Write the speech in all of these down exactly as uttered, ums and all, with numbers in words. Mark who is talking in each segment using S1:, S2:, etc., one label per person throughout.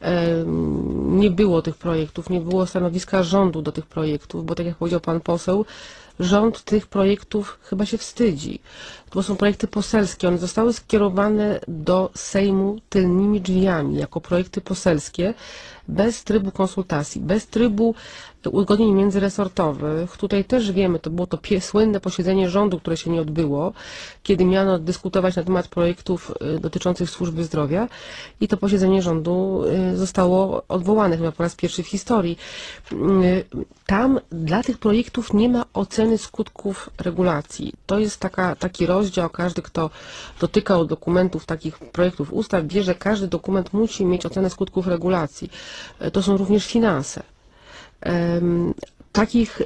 S1: Nie było tych projektów, nie było stanowiska rządu do tych projektów, bo tak jak powiedział pan poseł, rząd tych projektów chyba się wstydzi, bo są projekty poselskie, one zostały skierowane do Sejmu tylnymi drzwiami, jako projekty poselskie, bez trybu konsultacji, bez trybu uzgodnień międzyresortowych. Tutaj też wiemy, to było to słynne posiedzenie rządu, które się nie odbyło, kiedy miano dyskutować na temat projektów dotyczących służby zdrowia i to posiedzenie rządu zostało odwołane chyba po raz pierwszy w historii. Tam dla tych projektów nie ma oceny skutków regulacji. To jest taka, taki rozdział, każdy, kto dotykał dokumentów, takich projektów ustaw, wie, że każdy dokument musi mieć ocenę skutków regulacji. To są również finanse. Takich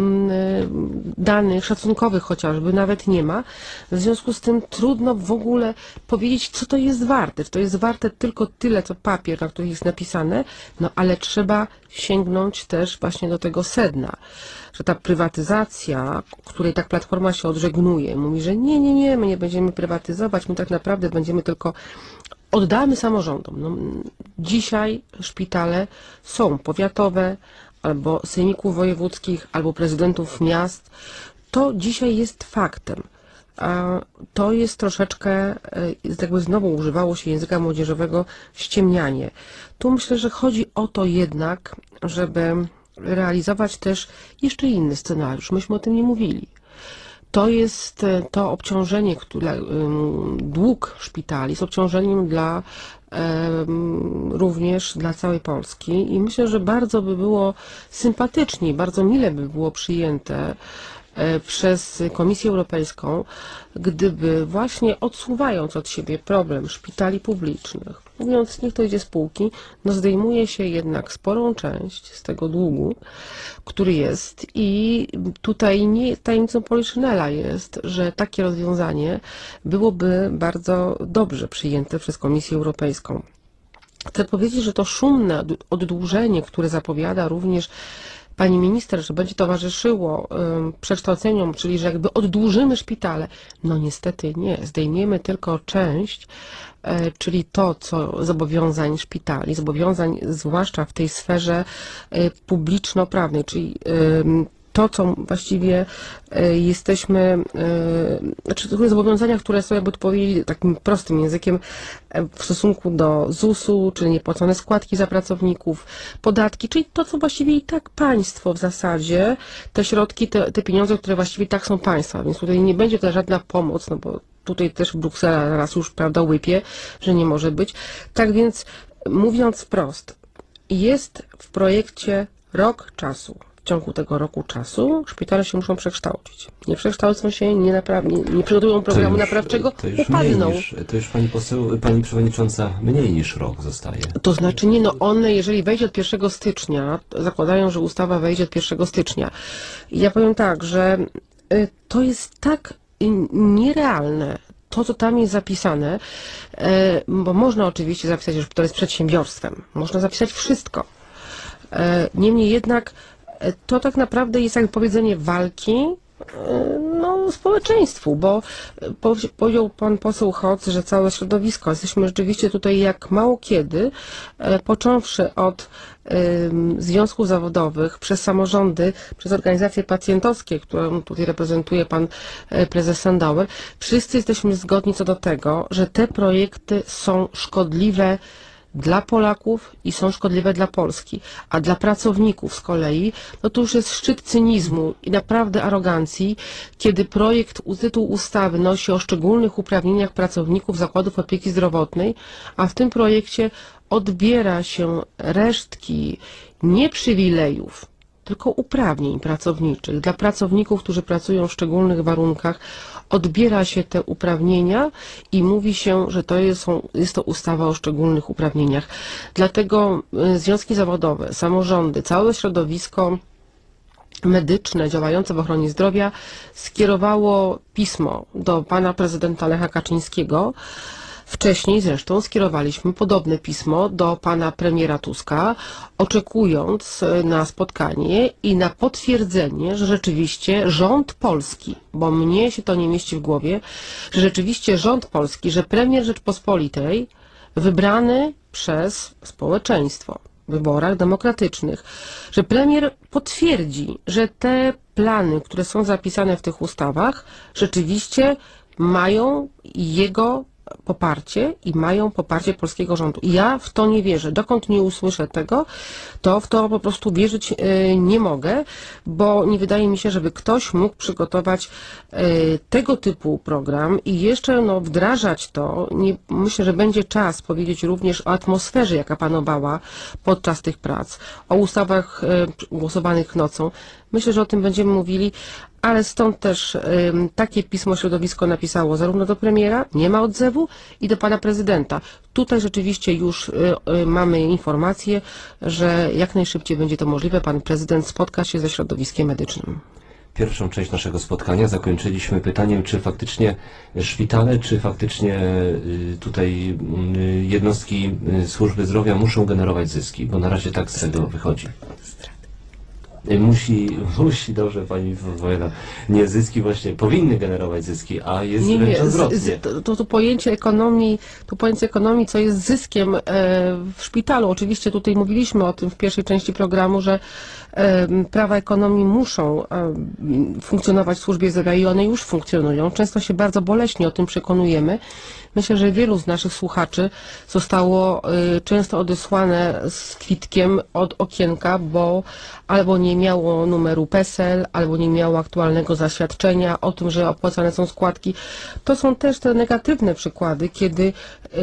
S1: danych szacunkowych chociażby nawet nie ma. W związku z tym trudno w ogóle powiedzieć, co to jest warte. Czy to jest warte tylko tyle, co papier, na którym jest napisane, no ale trzeba sięgnąć też właśnie do tego sedna, że ta prywatyzacja, której tak Platforma się odżegnuje, mówi, że nie, nie, nie, my nie będziemy prywatyzować, my tak naprawdę będziemy tylko oddamy samorządom. No, dzisiaj szpitale są powiatowe, albo sejmików wojewódzkich, albo prezydentów miast. To dzisiaj jest faktem. A to jest troszeczkę, jakby znowu używało się języka młodzieżowego, ściemnianie. Tu myślę, że chodzi o to jednak, żeby realizować też jeszcze inny scenariusz. Myśmy o tym nie mówili. To jest to obciążenie, które, dług szpitali jest obciążeniem dla również dla całej Polski i myślę, że bardzo by było sympatycznie, bardzo mile by było przyjęte przez Komisję Europejską, gdyby właśnie odsuwając od siebie problem szpitali publicznych, mówiąc niech to idzie z półki, no zdejmuje się jednak sporą część z tego długu, który jest i tutaj nie tajemnicą Poliszynela jest, że takie rozwiązanie byłoby bardzo dobrze przyjęte przez Komisję Europejską. Chcę powiedzieć, że to szumne oddłużenie, które zapowiada również pani minister, że będzie towarzyszyło um, przekształceniom, czyli że jakby oddłużymy szpitale. No niestety nie, zdejmiemy tylko część, e, czyli to, co zobowiązań szpitali, zobowiązań zwłaszcza w tej sferze e, publiczno-prawnej, czyli e, to, co właściwie jesteśmy, znaczy to zobowiązania, które są, jakby to powiedzieli takim prostym językiem, w stosunku do zusu, czyli niepłacone składki za pracowników, podatki, czyli to, co właściwie i tak państwo w zasadzie, te środki, te, te pieniądze, które właściwie i tak są państwa, więc tutaj nie będzie to żadna pomoc, no bo tutaj też Bruksela raz już, prawda, łypie, że nie może być. Tak więc, mówiąc wprost, jest w projekcie rok czasu. W ciągu tego roku czasu szpitale się muszą przekształcić. Nie przekształcą się, nie, napraw, nie, nie przygotują programu
S2: to już,
S1: naprawczego,
S2: to już
S1: upadną.
S2: Mniej niż, to już pani poseł, pani przewodnicząca, mniej niż rok zostaje.
S1: To znaczy nie, no one, jeżeli wejdzie od pierwszego stycznia, zakładają, że ustawa wejdzie od pierwszego stycznia. Ja powiem tak, że to jest tak nierealne, to, co tam jest zapisane, bo można oczywiście zapisać, że to jest przedsiębiorstwem. Można zapisać wszystko. Niemniej jednak to tak naprawdę jest jak powiedzenie walki no, społeczeństwu, bo powiedział pan poseł Hoc, że całe środowisko, jesteśmy rzeczywiście tutaj jak mało kiedy, począwszy od związków zawodowych, przez samorządy, przez organizacje pacjentowskie, którą tutaj reprezentuje pan prezes Sandauer, wszyscy jesteśmy zgodni co do tego, że te projekty są szkodliwe dla Polaków i są szkodliwe dla Polski, a dla pracowników z kolei, no to już jest szczyt cynizmu i naprawdę arogancji, kiedy projekt, tytuł ustawy nosi o szczególnych uprawnieniach pracowników zakładów opieki zdrowotnej, a w tym projekcie odbiera się resztki nie przywilejów, tylko uprawnień pracowniczych. Dla pracowników, którzy pracują w szczególnych warunkach, odbiera się te uprawnienia i mówi się, że to jest, jest to ustawa o szczególnych uprawnieniach. Dlatego związki zawodowe, samorządy, całe środowisko medyczne działające w ochronie zdrowia skierowało pismo do pana prezydenta Lecha Kaczyńskiego. Wcześniej zresztą skierowaliśmy podobne pismo do pana premiera Tuska, oczekując na spotkanie i na potwierdzenie, że rzeczywiście rząd polski, bo mnie się to nie mieści w głowie, że rzeczywiście rząd polski, że premier Rzeczpospolitej wybrany przez społeczeństwo w wyborach demokratycznych, że premier potwierdzi, że te plany, które są zapisane w tych ustawach, rzeczywiście mają jego poparcie i mają poparcie polskiego rządu. I ja w to nie wierzę. Dokąd nie usłyszę tego, to w to po prostu wierzyć y, nie mogę, bo nie wydaje mi się, żeby ktoś mógł przygotować y, tego typu program i jeszcze no, wdrażać to. Nie, myślę, że będzie czas powiedzieć również o atmosferze, jaka panowała podczas tych prac, o ustawach y, głosowanych nocą. Myślę, że o tym będziemy mówili, ale stąd też y, takie pismo środowisko napisało zarówno do premiera, nie ma odzewu, i do pana prezydenta. Tutaj rzeczywiście już y, y, mamy informację, że jak najszybciej będzie to możliwe. Pan prezydent spotka się ze środowiskiem medycznym.
S2: Pierwszą część naszego spotkania zakończyliśmy pytaniem, czy faktycznie szpitale, czy faktycznie y, tutaj y, jednostki y, służby zdrowia muszą generować zyski, bo na razie tak z tego wychodzi. Musi, musi, dobrze pani powiada, nie zyski właśnie, powinny generować zyski, a jest
S1: Nie,
S2: wręcz
S1: nie, z,
S2: odwrotnie.
S1: z, to, to, to pojęcie ekonomii, to pojęcie ekonomii, co jest zyskiem e, w szpitalu. Oczywiście tutaj mówiliśmy o tym w pierwszej części programu, że e, prawa ekonomii muszą e, funkcjonować w służbie zdrowia i one już funkcjonują. Często się bardzo boleśnie o tym przekonujemy. Myślę, że wielu z naszych słuchaczy zostało y, często odesłane z kwitkiem od okienka, bo albo nie miało numeru PESEL, albo nie miało aktualnego zaświadczenia o tym, że opłacane są składki. To są też te negatywne przykłady, kiedy y,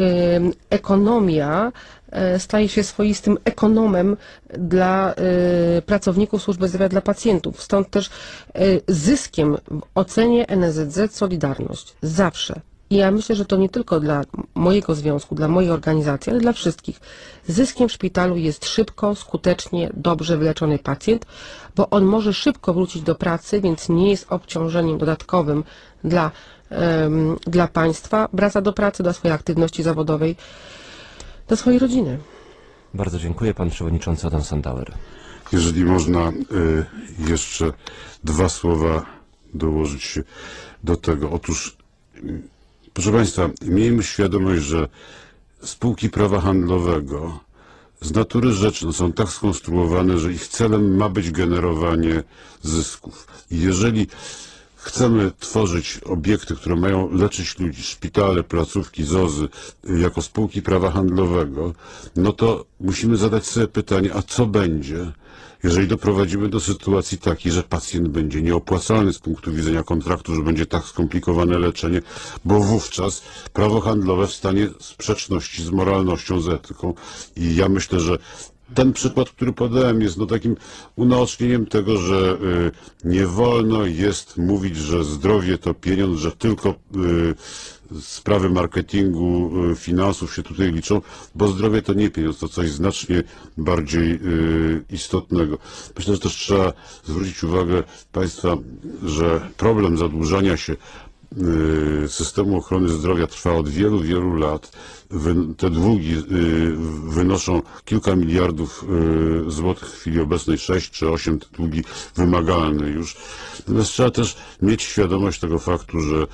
S1: ekonomia y, staje się swoistym ekonomem dla y, pracowników służby zdrowia, dla pacjentów. Stąd też y, zyskiem w ocenie N S Z Z Solidarność zawsze. I ja myślę, że to nie tylko dla mojego związku, dla mojej organizacji, ale dla wszystkich. Zyskiem w szpitalu jest szybko, skutecznie, dobrze wyleczony pacjent, bo on może szybko wrócić do pracy, więc nie jest obciążeniem dodatkowym dla, um, dla państwa. Wraca do pracy, do swojej aktywności zawodowej, do swojej rodziny.
S2: Bardzo dziękuję, pan przewodniczący Adam Sandauer.
S3: Jeżeli można y, jeszcze dwa słowa dołożyć się do tego. Otóż proszę Państwa, miejmy świadomość, że spółki prawa handlowego z natury rzeczy no, są tak skonstruowane, że ich celem ma być generowanie zysków. I jeżeli chcemy tworzyć obiekty, które mają leczyć ludzi, szpitale, placówki, zozy, jako spółki prawa handlowego, no to musimy zadać sobie pytanie, a co będzie, jeżeli doprowadzimy do sytuacji takiej, że pacjent będzie nieopłacalny z punktu widzenia kontraktu, że będzie tak skomplikowane leczenie, bo wówczas prawo handlowe wstanie w sprzeczności z moralnością, z etyką. I ja myślę, że ten przykład, który podałem, jest no takim unaocznieniem tego, że y, nie wolno jest mówić, że zdrowie to pieniądz, że tylko y, sprawy marketingu, y, finansów się tutaj liczą, bo zdrowie to nie pieniądz, to coś znacznie bardziej y, istotnego. Myślę, że też trzeba zwrócić uwagę Państwa, że problem zadłużania się systemu ochrony zdrowia trwa od wielu, wielu lat. Te długi wynoszą kilka miliardów złotych w chwili obecnej, sześć czy osiem, te długi wymagalne już. Natomiast trzeba też mieć świadomość tego faktu, że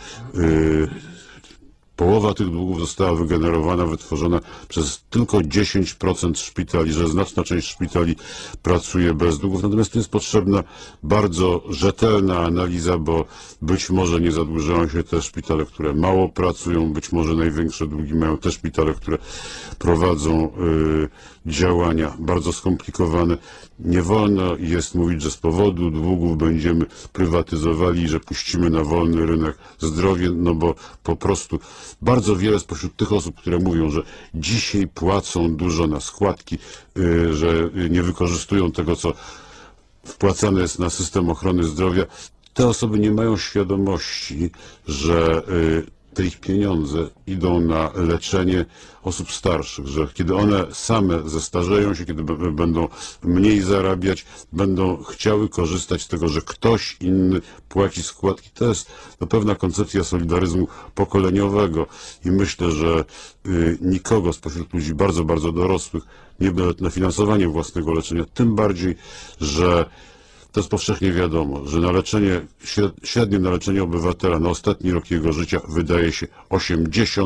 S3: połowa tych długów została wygenerowana, wytworzona przez tylko dziesięć procent szpitali, że znaczna część szpitali pracuje bez długów. Natomiast tu jest potrzebna bardzo rzetelna analiza, bo być może nie zadłużają się te szpitale, które mało pracują, być może największe długi mają te szpitale, które prowadzą y, działania bardzo skomplikowane. Nie wolno jest mówić, że z powodu długów będziemy prywatyzowali i że puścimy na wolny rynek zdrowie, no bo po prostu bardzo wiele spośród tych osób, które mówią, że dzisiaj płacą dużo na składki, yy, że nie wykorzystują tego, co wpłacane jest na system ochrony zdrowia, te osoby nie mają świadomości, że yy, te ich pieniądze idą na leczenie osób starszych, że kiedy one same zestarzeją się, kiedy będą mniej zarabiać, będą chciały korzystać z tego, że ktoś inny płaci składki. To jest to pewna koncepcja solidaryzmu pokoleniowego i myślę, że y, nikogo spośród ludzi bardzo, bardzo dorosłych nie będzie na finansowanie własnego leczenia, tym bardziej, że to jest powszechnie wiadomo, że na leczenie, średnie na leczenie obywatela na ostatni rok jego życia wydaje się osiemdziesiąt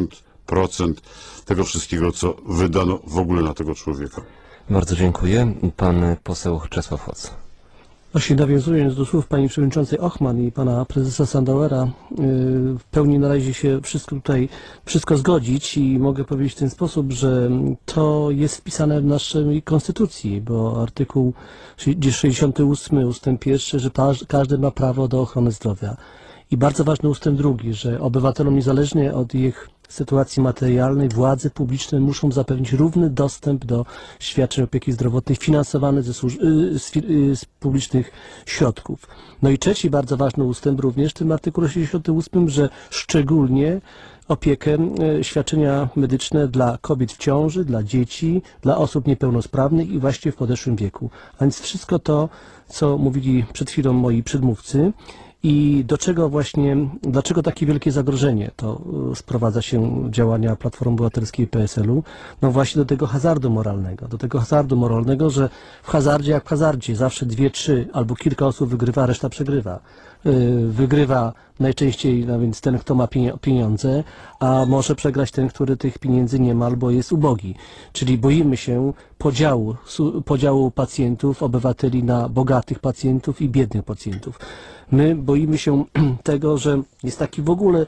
S3: procent tego wszystkiego, co wydano w ogóle na tego człowieka.
S2: Bardzo dziękuję. Pan poseł Czesław Hoc.
S4: Właśnie nawiązując do słów pani przewodniczącej Ochman i pana prezesa Sandauera, w pełni należy się wszystko tutaj, wszystko zgodzić i mogę powiedzieć w ten sposób, że to jest wpisane w naszej konstytucji, bo artykuł sześćdziesiąty ósmy ustęp pierwszy, że każdy ma prawo do ochrony zdrowia. I bardzo ważny ustęp drugi, że obywatelom niezależnie od ich sytuacji materialnej władze publiczne muszą zapewnić równy dostęp do świadczeń opieki zdrowotnej finansowanych ze służ- z, z publicznych środków. No i trzeci bardzo ważny ustęp również w tym artykule sześćdziesiątym ósmym, że szczególnie opiekę, świadczenia medyczne dla kobiet w ciąży, dla dzieci, dla osób niepełnosprawnych i właśnie w podeszłym wieku. A więc wszystko to, co mówili przed chwilą moi przedmówcy. I do czego właśnie, dlaczego takie wielkie zagrożenie to sprowadza się działania Platformy Obywatelskiej i P S L-u? No właśnie do tego hazardu moralnego, do tego hazardu moralnego, że w hazardzie jak w hazardzie zawsze dwie, trzy albo kilka osób wygrywa, reszta przegrywa. Wygrywa najczęściej no więc ten, kto ma pieniądze, a może przegrać ten, który tych pieniędzy nie ma albo jest ubogi. Czyli boimy się podziału, podziału pacjentów, obywateli na bogatych pacjentów i biednych pacjentów. My boimy się tego, że jest taki w ogóle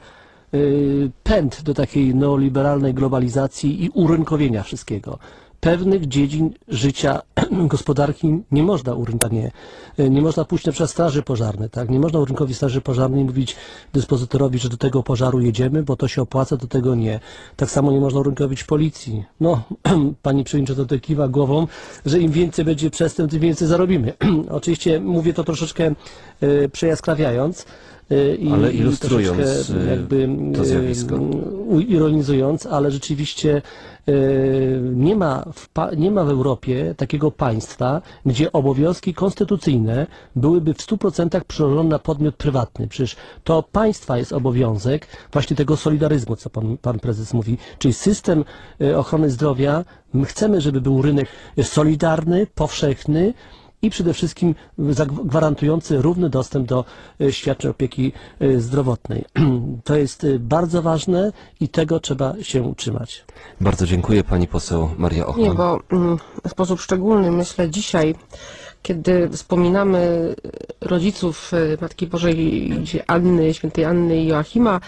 S4: pęd do takiej neoliberalnej globalizacji i urynkowienia wszystkiego. Pewnych dziedzin życia gospodarki nie można urynkować. Nie, nie można pójść na przykład straży pożarnej, tak? Nie można urynkowi straży pożarnej mówić dyspozytorowi, że do tego pożaru jedziemy, bo to się opłaca, do tego nie. Tak samo nie można urynkowić policji. No, pani przewodnicząca tutaj kiwa głową, że im więcej będzie przestępstw, tym więcej zarobimy. Oczywiście mówię to troszeczkę y, przejaskrawiając. I,
S2: ale ilustrując
S4: i jakby,
S2: to zjawisko.
S4: Ironizując, ale rzeczywiście nie ma, w, nie ma w Europie takiego państwa, gdzie obowiązki konstytucyjne byłyby w stu procentach przełożone na podmiot prywatny. Przecież to państwa jest obowiązek właśnie tego solidaryzmu, co pan, pan prezes mówi, czyli system ochrony zdrowia. My chcemy, żeby był rynek solidarny, powszechny, i przede wszystkim gwarantujący równy dostęp do świadczeń opieki zdrowotnej. To jest bardzo ważne i tego trzeba się trzymać.
S2: Bardzo dziękuję, pani poseł Maria Ochman.
S1: Nie, bo w sposób szczególny myślę dzisiaj, kiedy wspominamy rodziców Matki Bożej Anny, świętej Anny i Joachima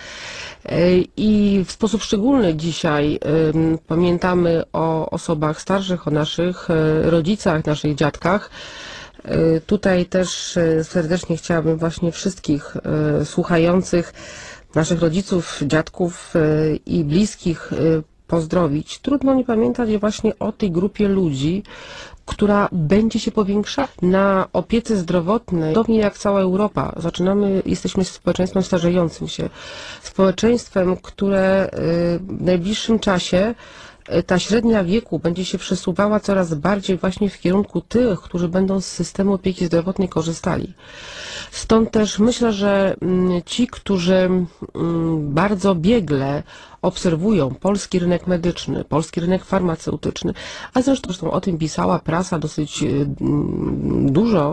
S1: i w sposób szczególny dzisiaj pamiętamy o osobach starszych, o naszych rodzicach, naszych dziadkach. Tutaj też serdecznie chciałabym właśnie wszystkich słuchających, naszych rodziców, dziadków i bliskich pozdrowić. Trudno nie pamiętać właśnie o tej grupie ludzi, która będzie się powiększać na opiece zdrowotnej, podobnie jak cała Europa. Zaczynamy, jesteśmy społeczeństwem starzejącym się, społeczeństwem, które w najbliższym czasie ta średnia wieku będzie się przesuwała coraz bardziej właśnie w kierunku tych, którzy będą z systemu opieki zdrowotnej korzystali. Stąd też myślę, że ci, którzy bardzo biegle obserwują polski rynek medyczny, polski rynek farmaceutyczny, a zresztą o tym pisała prasa dosyć dużo,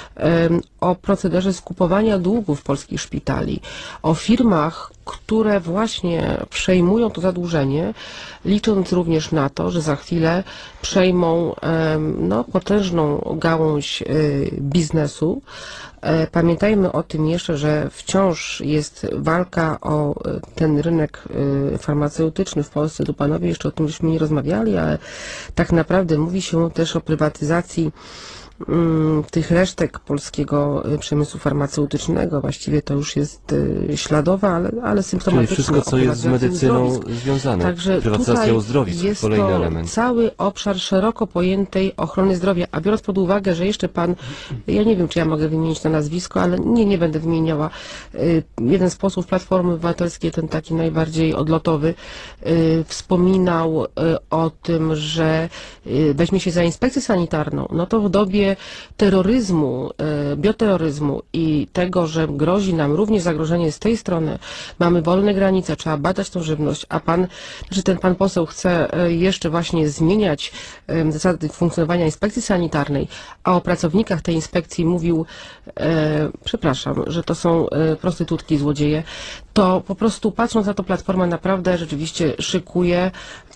S1: o procederze skupowania długów polskich szpitali, o firmach, które właśnie przejmują to zadłużenie, licząc również na to, że za chwilę przejmą no, potężną gałąź biznesu. Pamiętajmy o tym jeszcze, że wciąż jest walka o ten rynek farmaceutyczny w Polsce. Tu panowie jeszcze o tym żeśmy nie rozmawiali, ale tak naprawdę mówi się też o prywatyzacji tych resztek polskiego przemysłu farmaceutycznego. Właściwie to już jest śladowe, ale, ale symptomatyczne.
S2: Czyli wszystko, co jest z medycyną związane.
S1: Także
S2: prywatyzacja uzdrowisk,
S1: jest
S2: kolejny
S1: to
S2: element.
S1: cały obszar szeroko pojętej ochrony zdrowia. A biorąc pod uwagę, że jeszcze pan, ja nie wiem, czy ja mogę wymienić to nazwisko, ale nie, nie będę wymieniała. Jeden z posłów Platformy Obywatelskiej, ten taki najbardziej odlotowy, wspominał o tym, że weźmie się za inspekcję sanitarną. No to w dobie terroryzmu, bioterroryzmu i tego, że grozi nam również zagrożenie z tej strony, mamy wolne granice, trzeba badać tą żywność, a pan, że ten pan poseł chce jeszcze właśnie zmieniać zasady funkcjonowania inspekcji sanitarnej, a o pracownikach tej inspekcji mówił, e, przepraszam, że to są prostytutki, złodzieje, to po prostu patrząc na to, Platforma naprawdę rzeczywiście szykuje,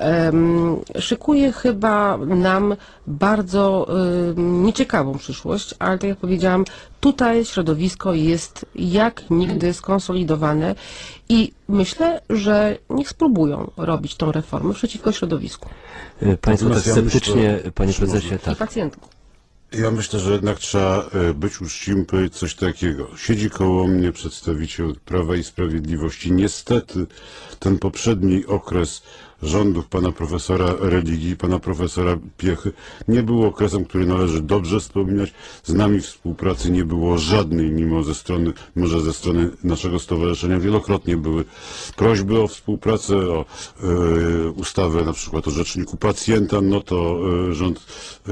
S1: um, szykuje chyba nam bardzo um, nieciekawą przyszłość, ale tak jak powiedziałam, tutaj środowisko jest jak nigdy skonsolidowane i myślę, że niech spróbują robić tą reformę przeciwko środowisku
S2: Państwo tak
S3: Natomiast ja
S2: sceptycznie,
S3: myślę,
S2: panie
S3: że
S2: prezesie,
S3: można-
S1: i
S2: tak.
S1: pacjentów.
S3: Ja myślę, że jednak trzeba e, być uczciwym, powiedzieć coś takiego. Siedzi koło mnie przedstawiciel Prawa i Sprawiedliwości. Niestety ten poprzedni okres rządów pana profesora Religii, pana profesora Piechy nie był okresem, który należy dobrze wspominać. Z nami współpracy nie było żadnej, mimo ze strony, może ze strony naszego stowarzyszenia wielokrotnie były prośby o współpracę, o e, ustawę na przykład o rzeczniku pacjenta, no to e, rząd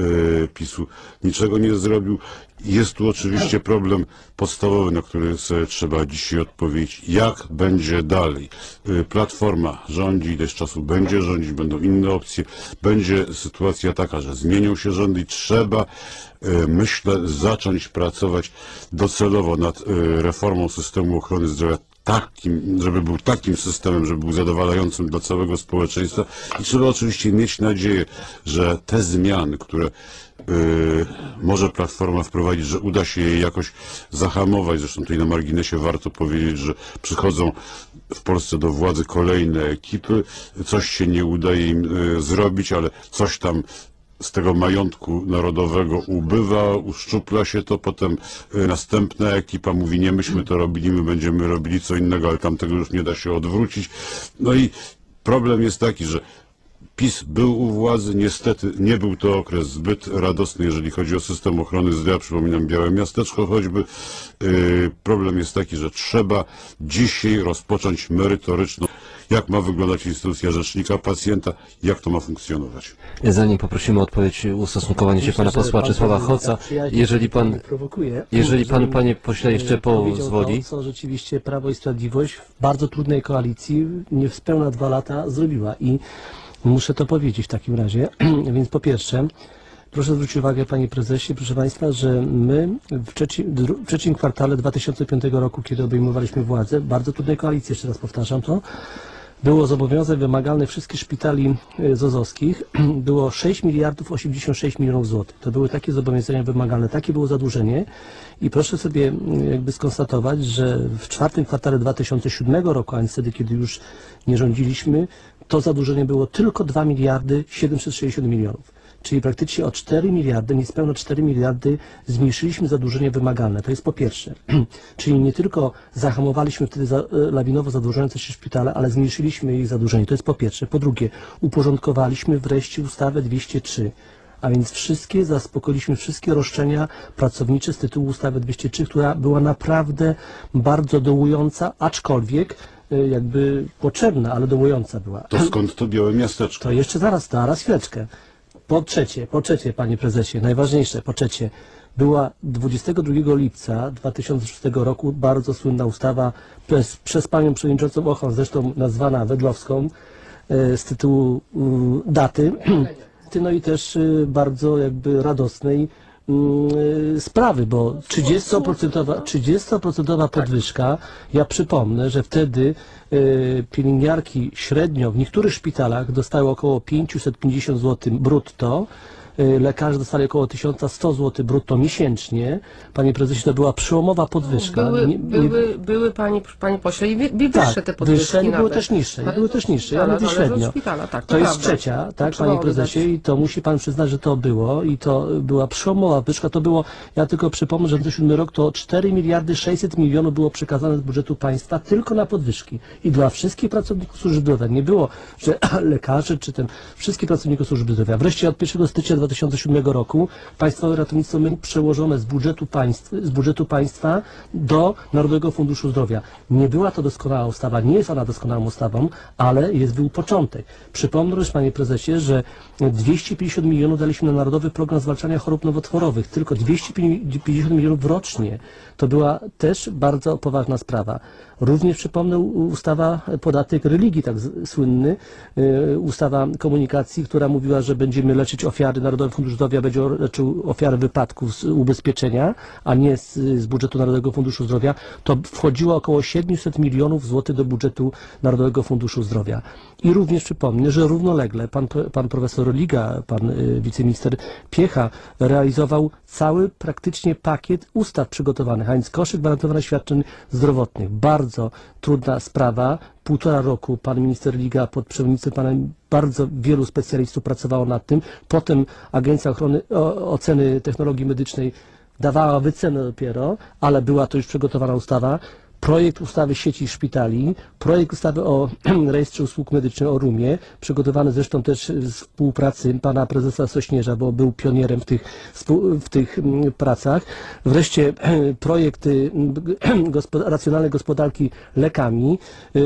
S3: e, PiSu niczego nie zrobił. Jest tu oczywiście problem podstawowy, na który sobie trzeba dzisiaj odpowiedzieć. Jak będzie dalej? Y, Platforma rządzi, ileś czasu będzie rządzić, będą inne opcje. Będzie sytuacja taka, że zmienią się rządy i trzeba, y, myślę, zacząć pracować docelowo nad y, reformą systemu ochrony zdrowia, takim, żeby był takim systemem, żeby był zadowalającym dla całego społeczeństwa i trzeba oczywiście mieć nadzieję, że te zmiany, które Yy, może Platforma wprowadzić, że uda się je jakoś zahamować. Zresztą tutaj na marginesie warto powiedzieć, że przychodzą w Polsce do władzy kolejne ekipy, coś się nie udaje im yy, zrobić, ale coś tam z tego majątku narodowego ubywa, uszczupla się to, potem y, następna ekipa mówi, nie myśmy to robili, my będziemy robili co innego, ale tamtego już nie da się odwrócić. No i problem jest taki, że PiS był u władzy, niestety nie był to okres zbyt radosny, jeżeli chodzi o system ochrony zdrowia, przypominam Białe Miasteczko choćby. Yy, problem jest taki, że trzeba dzisiaj rozpocząć merytoryczną, jak ma wyglądać instytucja rzecznika pacjenta, jak to ma funkcjonować.
S2: Zanim poprosimy o odpowiedź, ustosunkowanie się
S4: Myślę,
S2: pana
S4: że
S2: posła
S4: pan
S2: Czesława
S4: prezydent
S2: Hoca,
S4: tak przyjaźnie
S2: jeżeli pan,
S4: mnie prowokuje,
S2: jeżeli pan,
S4: żebym,
S2: panie pośle, jeszcze
S4: e, powiedział
S2: pozwoli.
S4: To, co rzeczywiście Prawo i Sprawiedliwość w bardzo trudnej koalicji nie w pełna dwa lata zrobiła i muszę to powiedzieć w takim razie. Więc po pierwsze, proszę zwrócić uwagę, panie prezesie, proszę państwa, że my w trzecim, dru- w trzecim kwartale dwa tysiące piątego roku, kiedy obejmowaliśmy władzę, bardzo trudnej koalicji, jeszcze raz powtarzam to, było zobowiązań wymagalnych wszystkich szpitali e, zozowskich, było sześć miliardów osiemdziesiąt sześć milionów złotych. To były takie zobowiązania wymagalne, takie było zadłużenie i proszę sobie m, jakby skonstatować, że w czwartym kwartale dwa tysiące siódmego roku, a więc wtedy, kiedy już nie rządziliśmy, to zadłużenie było tylko dwa miliardy siedemset sześćdziesiąt milionów. Czyli praktycznie o cztery miliardy, niespełna cztery miliardy zmniejszyliśmy zadłużenie wymagalne. To jest po pierwsze. Czyli nie tylko zahamowaliśmy wtedy za, lawinowo zadłużające się szpitale, ale zmniejszyliśmy ich zadłużenie. To jest po pierwsze. Po drugie, uporządkowaliśmy wreszcie ustawę dwieście trzy. A więc wszystkie, zaspokoiliśmy wszystkie roszczenia pracownicze z tytułu ustawy dwieście trzy, która była naprawdę bardzo dołująca, aczkolwiek y, jakby potrzebna, ale dołująca była.
S3: To skąd to Białe Miasteczko?
S4: To jeszcze zaraz, zaraz chwileczkę. Po trzecie, po trzecie, panie prezesie, najważniejsze, po trzecie, była dwudziestego drugiego lipca dwa tysiące szóstego roku bardzo słynna ustawa przez, przez panią przewodniczącą Ochon, zresztą nazwana Wedlowską, e, z tytułu mm, daty, no i też y, bardzo jakby radosnej y, sprawy, bo trzydzieści procent podwyżka, ja przypomnę, że wtedy y, pielęgniarki średnio w niektórych szpitalach dostały około pięćset pięćdziesiąt złotych brutto, y, lekarze dostali około tysiąc sto złotych brutto miesięcznie. Panie prezesie, to była przełomowa podwyżka.
S1: Były,
S4: Nie- nie-
S1: były, były panie, panie pośle, i wy- i wyższe
S4: tak,
S1: te podwyżki
S4: wyższe, nie były
S1: nawet.
S4: też niższe,
S1: Ale
S4: były
S1: to
S4: też niższe,
S1: szpitala,
S4: ale nie
S1: zależy od
S4: średnio.
S1: szpitala, tak, to,
S4: To jest
S1: prawda.
S4: trzecia, tak,
S1: trzeba
S4: panie
S1: oddać.
S4: prezesie, i to musi pan przyznać, że to było i to była przełomowa wyżka. To było, ja tylko przypomnę, że w dwa tysiące siódmym rok to cztery miliardy sześćset milionów było przekazane z budżetu państwa tylko na podwyżki i dla wszystkich pracowników służby zdrowia. Nie było, że lekarze czy ten, wszystkich pracowników służby zdrowia. Wreszcie od pierwszego stycznia dwa tysiące siódmego roku Państwowe Ratownictwo Medyczne przełożone z budżetu państw, z budżetu państwa do Narodowego Funduszu Zdrowia. Nie była to doskonała ustawa, nie jest ona doskonałą ustawą, ale jest był początek. Przypomnę też, panie prezesie, że dwieście pięćdziesiąt milionów daliśmy na Narodowy Program Zwalczania Chorób Nowotworowych, tylko dwieście pięćdziesiąt milionów rocznie. To była też bardzo poważna sprawa. Również przypomnę ustawa, podatek religii, tak z- słynny, y, ustawa komunikacji, która mówiła, że będziemy leczyć ofiary Narodowego Narodowy Fundusz Zdrowia będzie leczył ofiary wypadków z ubezpieczenia, a nie z, z budżetu Narodowego Funduszu Zdrowia, to wchodziło około siedemset milionów złotych do budżetu Narodowego Funduszu Zdrowia. I również przypomnę, że równolegle pan, pan profesor Liga, pan y, wiceminister Piecha realizował cały praktycznie pakiet ustaw przygotowanych, a więc koszyk gwarantowanych świadczeń zdrowotnych. Bardzo trudna sprawa. Półtora roku pan minister Liga pod przewodnictwem pana bardzo wielu specjalistów pracowało nad tym. Potem Agencja Ochrony o, Oceny Technologii Medycznej dawała wycenę dopiero, ale była to już przygotowana ustawa. Projekt ustawy sieci szpitali, projekt ustawy o rejestrze usług medycznych, o rumie, przygotowany zresztą też w współpracy pana prezesa Sośnierza, bo był pionierem w tych, w tych pracach. Wreszcie projekt racjonalnej gospodarki lekami,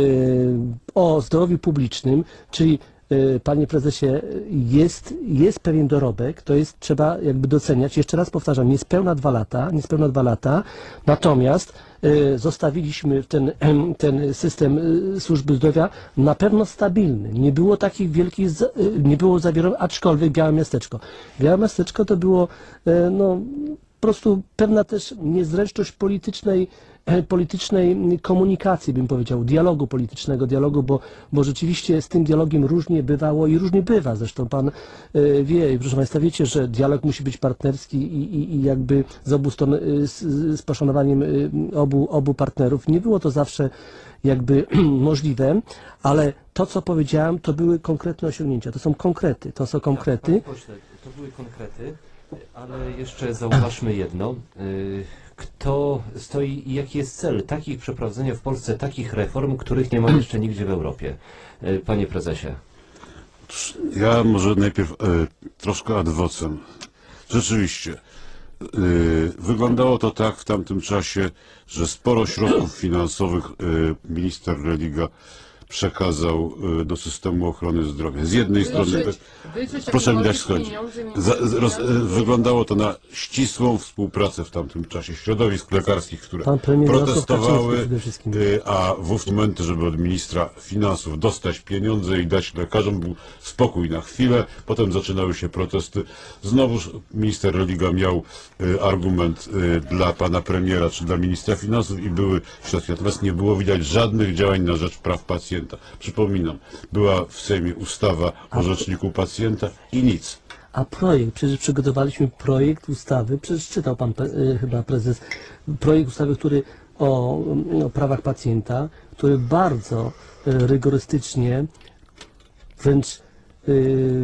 S4: o zdrowiu publicznym, czyli panie prezesie, jest, jest pewien dorobek, to jest trzeba jakby doceniać. Jeszcze raz powtarzam, niespełna dwa lata, niespełna dwa lata, natomiast y, zostawiliśmy ten, ten system y, służby zdrowia na pewno stabilny. Nie było takich wielkich, z, y, nie było zawieronych, aczkolwiek Białe Miasteczko. Białe Miasteczko to było y, no, po prostu pewna też niezręczność politycznej, politycznej komunikacji, bym powiedział, dialogu politycznego, dialogu, bo, bo rzeczywiście z tym dialogiem różnie bywało i różnie bywa. Zresztą pan y, wie, proszę państwa, wiecie, że dialog musi być partnerski i, i, i jakby z obu stron y, z, z poszanowaniem y, obu, obu partnerów. Nie było to zawsze jakby możliwe, ale to, co powiedziałem, to były konkretne osiągnięcia. To są konkrety, to są konkrety.
S2: Panie pośle, to były konkrety, ale jeszcze zauważmy jedno. Kto stoi i jaki jest cel takich przeprowadzenia w Polsce takich reform, których nie ma jeszcze nigdzie w Europie? Panie prezesie.
S3: Ja może najpierw e, troszkę ad vocem. Rzeczywiście, e, wyglądało to tak w tamtym czasie, że sporo środków finansowych e, minister Religa przekazał e, do systemu ochrony zdrowia. Z jednej strony, proszę mi dać skończyć. Za, roz, e, wyglądało to na ścisłą współpracę w tamtym czasie środowisk lekarskich, które protestowały, e, a w momenty, żeby od ministra finansów dostać pieniądze i dać lekarzom, był spokój na chwilę. Potem zaczynały się protesty. Znowuż minister Religa miał e, argument e, dla pana premiera czy dla ministra finansów i były środki. Natomiast nie było widać żadnych działań na rzecz praw pacjenta. Przypominam, była w Sejmie ustawa o rzeczniku pacjenta i nic.
S4: A projekt, przecież przygotowaliśmy projekt ustawy, przecież czytał pan e, chyba prezes, projekt ustawy, który o, o prawach pacjenta, który bardzo e, rygorystycznie, wręcz e,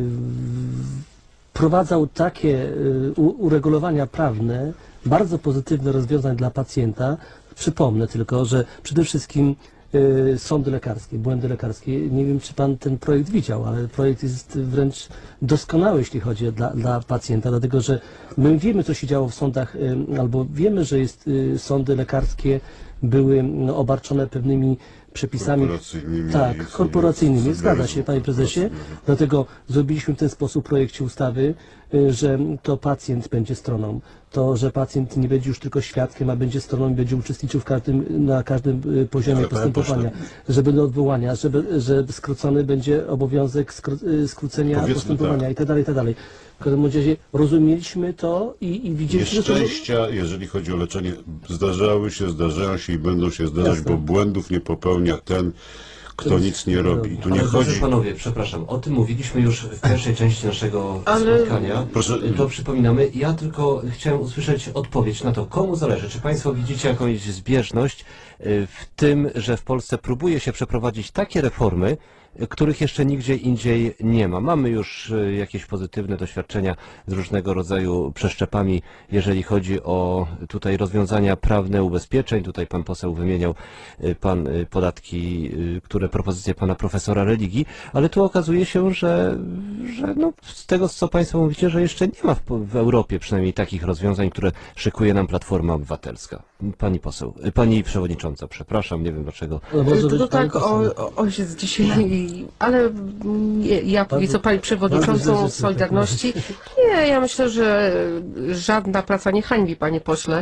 S4: wprowadzał takie e, u, uregulowania prawne, bardzo pozytywne rozwiązań dla pacjenta. Przypomnę tylko, że przede wszystkim y, sądy lekarskie, błędy lekarskie. Nie wiem, czy pan ten projekt widział, ale projekt jest wręcz doskonały, jeśli chodzi dla, dla pacjenta, dlatego że my wiemy, co się działo w sądach, y, albo wiemy, że jest, y, sądy lekarskie były no, obarczone pewnymi przepisami
S3: korporacyjnymi.
S4: Tak, korporacyjnymi. Zgadza się, panie prezesie. Dlatego zrobiliśmy w ten sposób w projekcie ustawy, że to pacjent będzie stroną. To, że pacjent nie będzie już tylko świadkiem, a będzie stroną i będzie uczestniczył w każdym, na każdym poziomie
S3: Ale
S4: postępowania. Żeby do odwołania, żeby, że skrócony będzie obowiązek skró skrócenia
S3: Powiedzmy
S4: postępowania
S3: tak.
S4: i tak dalej, i tak dalej. W każdym razie rozumieliśmy to i, i widzieliśmy, że to...
S3: Nieszczęścia, jeżeli chodzi o leczenie, zdarzały się, zdarzają się i będą się zdarzać,
S4: Jasne.
S3: bo błędów nie popełnia ten, kto
S4: Który
S3: nic nie robi. I tu nie
S2: Ale
S3: chodzi...
S2: drodzy panowie, przepraszam, o tym mówiliśmy już w pierwszej części naszego
S1: Ale-
S2: spotkania.
S3: Proszę-
S2: To przypominamy. Ja tylko chciałem usłyszeć odpowiedź na to, komu zależy. Czy państwo widzicie jakąś zbieżność y, w tym, że w Polsce próbuje się przeprowadzić takie reformy, y, których jeszcze nigdzie indziej nie ma. Mamy już y, jakieś pozytywne doświadczenia z różnego rodzaju przeszczepami, jeżeli chodzi o tutaj rozwiązania prawne ubezpieczeń. Tutaj pan poseł wymieniał y, pan y, podatki, y, które propozycje pana profesora Religi, ale tu okazuje się, że, że no, z tego, co państwo mówicie, że jeszcze nie ma w, w Europie przynajmniej takich rozwiązań, które szykuje nam Platforma Obywatelska. Pani poseł, y, pani przewodnicząca, przepraszam, nie wiem dlaczego.
S4: No, może
S1: To,
S4: być
S1: to
S4: pani
S1: tak,
S4: poseł.
S1: o, o, ojciec dzisiaj, ale nie, ja póki co pani przewodniczącą
S4: bardzo
S1: Solidarności. Nie, ja myślę, że żadna praca nie hańbi, panie pośle.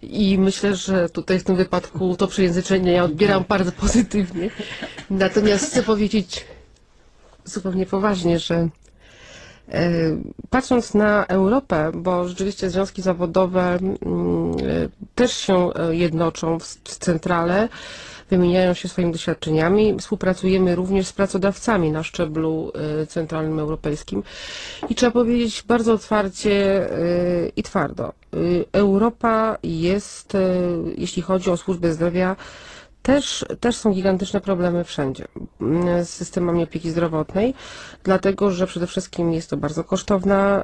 S1: I myślę, że tutaj w tym wypadku to przejęzyczenie ja odbieram bardzo pozytywnie. Natomiast chcę powiedzieć zupełnie poważnie, że Patrząc na Europę, bo rzeczywiście związki zawodowe mm, też się jednoczą w centrale, wymieniają się swoimi doświadczeniami. Współpracujemy również z pracodawcami na szczeblu centralnym europejskim i trzeba powiedzieć bardzo otwarcie i twardo. Europa jest, jeśli chodzi o służbę zdrowia, Też, też są gigantyczne problemy wszędzie z systemami opieki zdrowotnej, dlatego że przede wszystkim jest to bardzo kosztowna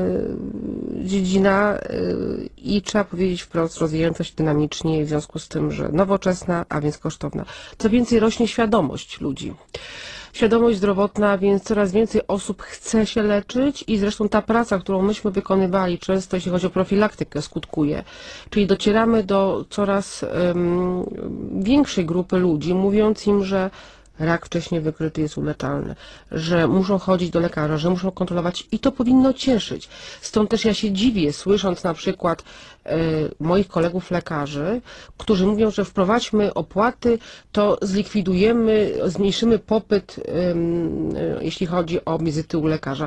S1: y, dziedzina y, i trzeba powiedzieć wprost, rozwijająca się dynamicznie w związku z tym, że nowoczesna, a więc kosztowna. Co więcej, rośnie świadomość ludzi. Świadomość zdrowotna, więc coraz więcej osób chce się leczyć i zresztą ta praca, którą myśmy wykonywali, często jeśli chodzi o profilaktykę, skutkuje. Czyli docieramy do coraz um, większej grupy ludzi, mówiąc im, że rak wcześniej wykryty jest uleczalny, że muszą chodzić do lekarza, że muszą kontrolować i to powinno cieszyć. Stąd też ja się dziwię, słysząc na przykład y, moich kolegów lekarzy, którzy mówią, że wprowadźmy opłaty, to zlikwidujemy, zmniejszymy popyt, y, y, jeśli chodzi o wizyty u lekarza.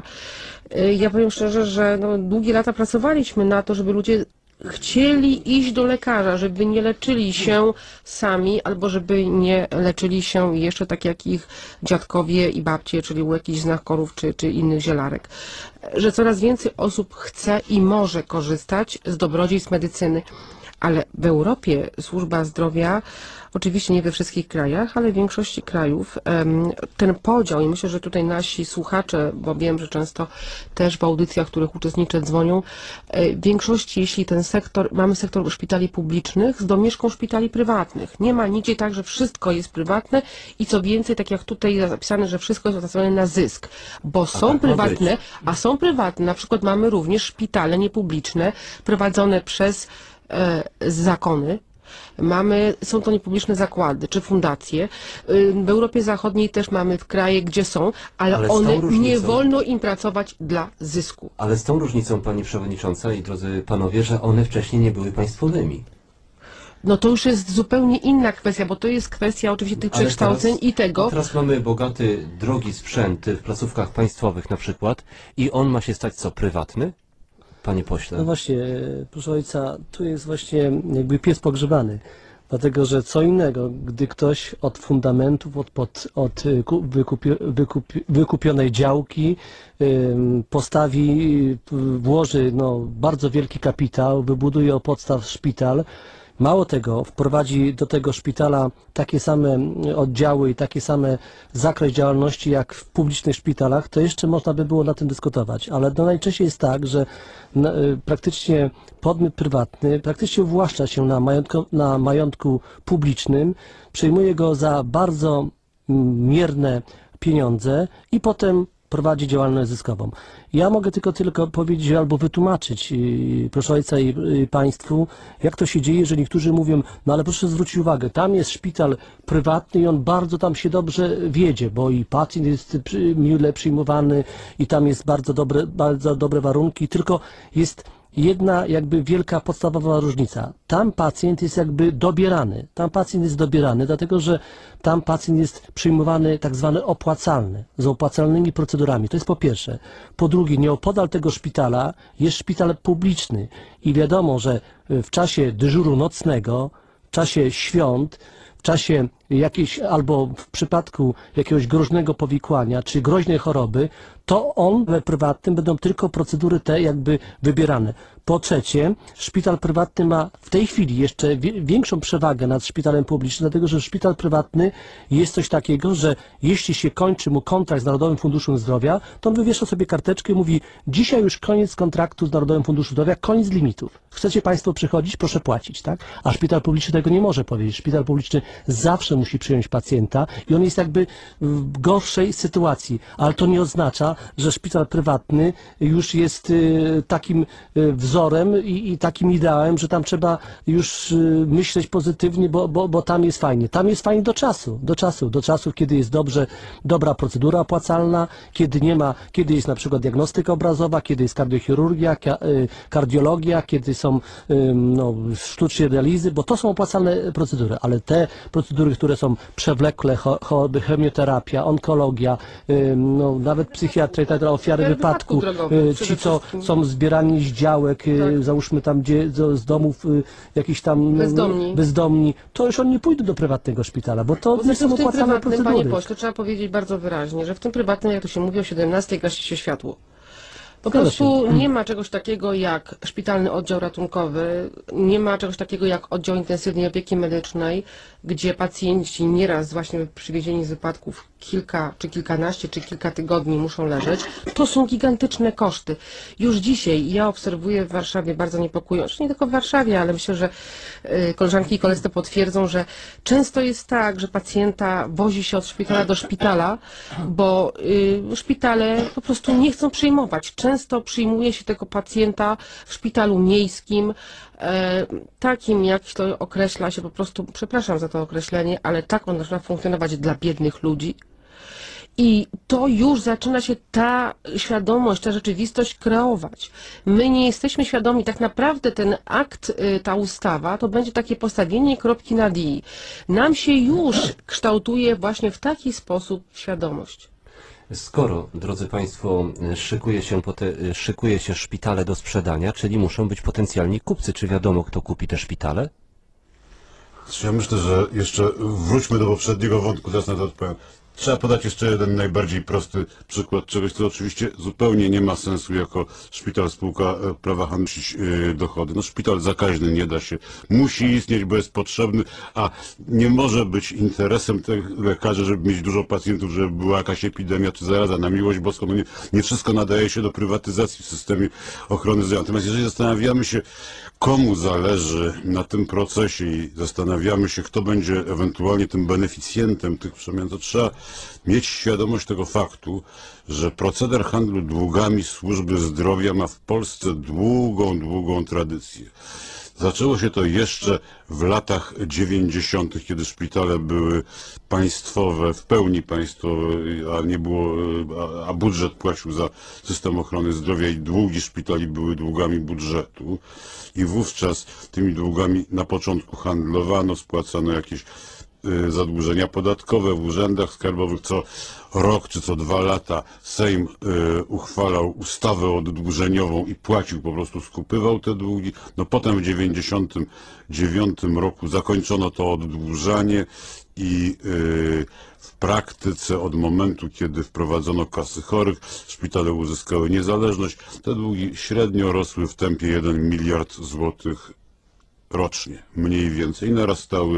S1: Y, ja powiem szczerze, że no, długie lata pracowaliśmy na to, żeby ludzie chcieli iść do lekarza, żeby nie leczyli się sami, albo żeby nie leczyli się jeszcze tak jak ich dziadkowie i babcie, czyli u jakichś znakorów czy, czy innych zielarek. Że coraz więcej osób chce i może korzystać z dobrodziejstw medycyny, ale w Europie służba zdrowia, oczywiście nie we wszystkich krajach, ale w większości krajów ten podział, i myślę, że tutaj nasi słuchacze, bo wiem, że często też w audycjach, w których uczestniczę, dzwonią, w większości, jeśli ten sektor, mamy sektor szpitali publicznych z domieszką szpitali prywatnych. Nie ma nigdzie tak, że wszystko jest prywatne i co więcej, tak jak tutaj jest zapisane, że wszystko jest nastawione na zysk, bo są
S2: tak
S1: prywatne, a są prywatne, na przykład mamy również szpitale niepubliczne prowadzone przez e, zakony. Mamy, są to niepubliczne zakłady czy fundacje. W Europie Zachodniej też mamy w kraje, gdzie są, ale,
S2: Ale z
S1: one
S2: tą różnicą-
S1: nie wolno im pracować dla zysku.
S2: Ale z tą różnicą, pani przewodnicząca i drodzy panowie, że one wcześniej nie były państwowymi.
S1: No to już jest zupełnie inna kwestia, bo to jest kwestia oczywiście tych
S2: Ale
S1: przekształceń
S2: teraz-
S1: i tego.
S2: A teraz mamy bogaty, drogi sprzęt w placówkach państwowych na przykład i on ma się stać co, prywatny? Panie pośle.
S4: No właśnie, proszę ojca, tu jest właśnie jakby pies pogrzebany. Dlatego, że co innego, gdy ktoś od fundamentów, od, od, od wykupi, wykupi, wykupionej działki ym, postawi, włoży no, bardzo wielki kapitał, wybuduje o podstaw szpital. Mało tego, wprowadzi do tego szpitala takie same oddziały i takie same zakres działalności jak w publicznych szpitalach, to jeszcze można by było na tym dyskutować. Ale no najczęściej jest tak, że na, praktycznie podmiot prywatny praktycznie uwłaszcza się na majątku, na majątku publicznym, przejmuje go za bardzo mierne pieniądze i potem prowadzi działalność zyskową. Ja mogę tylko tylko powiedzieć albo wytłumaczyć, yy, proszę ojca i yy, państwu, jak to się dzieje, że niektórzy mówią, no ale proszę zwrócić uwagę, tam jest szpital prywatny i on bardzo tam się dobrze wiedzie, bo i pacjent jest przy, mile przyjmowany i tam jest bardzo dobre, bardzo dobre warunki, tylko jest jedna jakby wielka podstawowa różnica. Tam pacjent jest jakby dobierany. Tam pacjent jest dobierany, dlatego że tam pacjent jest przyjmowany tak zwany opłacalny, z opłacalnymi procedurami. To jest po pierwsze. Po drugie, nieopodal tego szpitala jest szpital publiczny i wiadomo, że w czasie dyżuru nocnego, w czasie świąt, w czasie jakiejś, albo w przypadku jakiegoś groźnego powikłania, czy groźnej choroby, to on we prywatnym będą tylko procedury te jakby wybierane. Po trzecie, szpital prywatny ma w tej chwili jeszcze większą przewagę nad szpitalem publicznym, dlatego że szpital prywatny jest coś takiego, że jeśli się kończy mu kontrakt z Narodowym Funduszem Zdrowia, to on wywiesza sobie karteczkę i mówi, dzisiaj już koniec kontraktu z Narodowym Funduszem Zdrowia, koniec limitów. Chcecie państwo przychodzić, proszę płacić, tak? A szpital publiczny tego nie może powiedzieć. Szpital publiczny zawsze musi przyjąć pacjenta i on jest jakby w gorszej sytuacji, ale to nie oznacza, że szpital prywatny już jest y, takim y, wzorem i, i takim ideałem, że tam trzeba już y, myśleć pozytywnie, bo, bo, bo tam jest fajnie. Tam jest fajnie do czasu, do czasu, do czasów, kiedy jest dobrze, dobra procedura opłacalna, kiedy nie ma, kiedy jest na przykład diagnostyka obrazowa, kiedy jest kardiochirurgia, ka, y, kardiologia, kiedy są y, no, sztuczne dializy, bo to są opłacalne procedury, ale te procedury, które które są przewlekłe, cho- choroby, chemioterapia, onkologia, y, no, nawet psychiatria, te ofiary
S1: Ofiary
S4: wypadku,
S1: wypadków drogowych
S4: y,
S1: przede
S4: ci co
S1: wszystkim.
S4: są zbierani z działek, y,
S1: Tak.
S4: załóżmy tam gdzie, z, z domów y, jakichś tam no,
S1: Bezdomni.
S4: bezdomni, to już oni nie pójdą do prywatnego szpitala, bo to
S1: Poza
S4: nie
S1: tym
S4: są
S1: w tym
S4: opłacane
S1: prywatnym,
S4: procedury.
S1: panie pośle, trzeba powiedzieć bardzo wyraźnie, że w tym prywatnym, jak to się mówi, o siedemnastej gasi się światło. Po
S4: Zgadza
S1: prostu nie ma czegoś takiego jak szpitalny oddział ratunkowy, nie ma czegoś takiego jak oddział intensywnej opieki medycznej, gdzie pacjenci nieraz właśnie przywiezieni z wypadków kilka, czy kilkanaście, czy kilka tygodni muszą leżeć. To są gigantyczne koszty. Już dzisiaj ja obserwuję w Warszawie bardzo niepokojąco, nie tylko w Warszawie, ale myślę, że y, koleżanki i koledzy to potwierdzą, że często jest tak, że pacjenta wozi się od szpitala do szpitala, bo y, szpitale po prostu nie chcą przyjmować. Często przyjmuje się tego pacjenta w szpitalu miejskim, e, takim jak to określa się po prostu, przepraszam za to określenie, ale tak on zaczyna funkcjonować dla biednych ludzi. I to już zaczyna się ta świadomość, ta rzeczywistość kreować. My nie jesteśmy świadomi, tak naprawdę ten akt, y, ta ustawa, to będzie takie postawienie kropki nad i. Nam się już kształtuje właśnie w taki sposób świadomość.
S2: Skoro, drodzy Państwo, szykuje się, pote, szykuje się szpitale do sprzedania, czyli muszą być potencjalni kupcy. Czy wiadomo, kto kupi te szpitale?
S3: Ja myślę, że jeszcze wróćmy do poprzedniego wątku, teraz na to odpowiem. Trzeba podać jeszcze jeden najbardziej prosty przykład czegoś, co oczywiście zupełnie nie ma sensu jako szpital, spółka e, prawa handlu e, dochody. No szpital zakaźny nie da się, musi istnieć, bo jest potrzebny, a nie może być interesem tych lekarzy, żeby mieć dużo pacjentów, żeby była jakaś epidemia czy zaraza. Na miłość boską, no nie, nie wszystko nadaje się do prywatyzacji w systemie ochrony zdrowia. Natomiast jeżeli zastanawiamy się, komu zależy na tym procesie i zastanawiamy się, kto będzie ewentualnie tym beneficjentem tych przemian, to trzeba mieć świadomość tego faktu, że proceder handlu długami służby zdrowia ma w Polsce długą, długą tradycję. Zaczęło się to jeszcze w latach dziewięćdziesiątych, kiedy szpitale były państwowe, w pełni państwowe, a nie było, a budżet płacił za system ochrony zdrowia i długi szpitali były długami budżetu. I wówczas tymi długami na początku handlowano, spłacano jakieś y, zadłużenia podatkowe w urzędach skarbowych. Co rok czy co dwa lata Sejm y, uchwalał ustawę oddłużeniową i płacił, po prostu skupywał te długi. No potem w dziewięćdziesiątym dziewiątym roku zakończono to oddłużanie i y, w praktyce od momentu, kiedy wprowadzono kasy chorych, szpitale uzyskały niezależność. Te długi średnio rosły w tempie jeden miliard złotych rocznie, mniej więcej. Narastały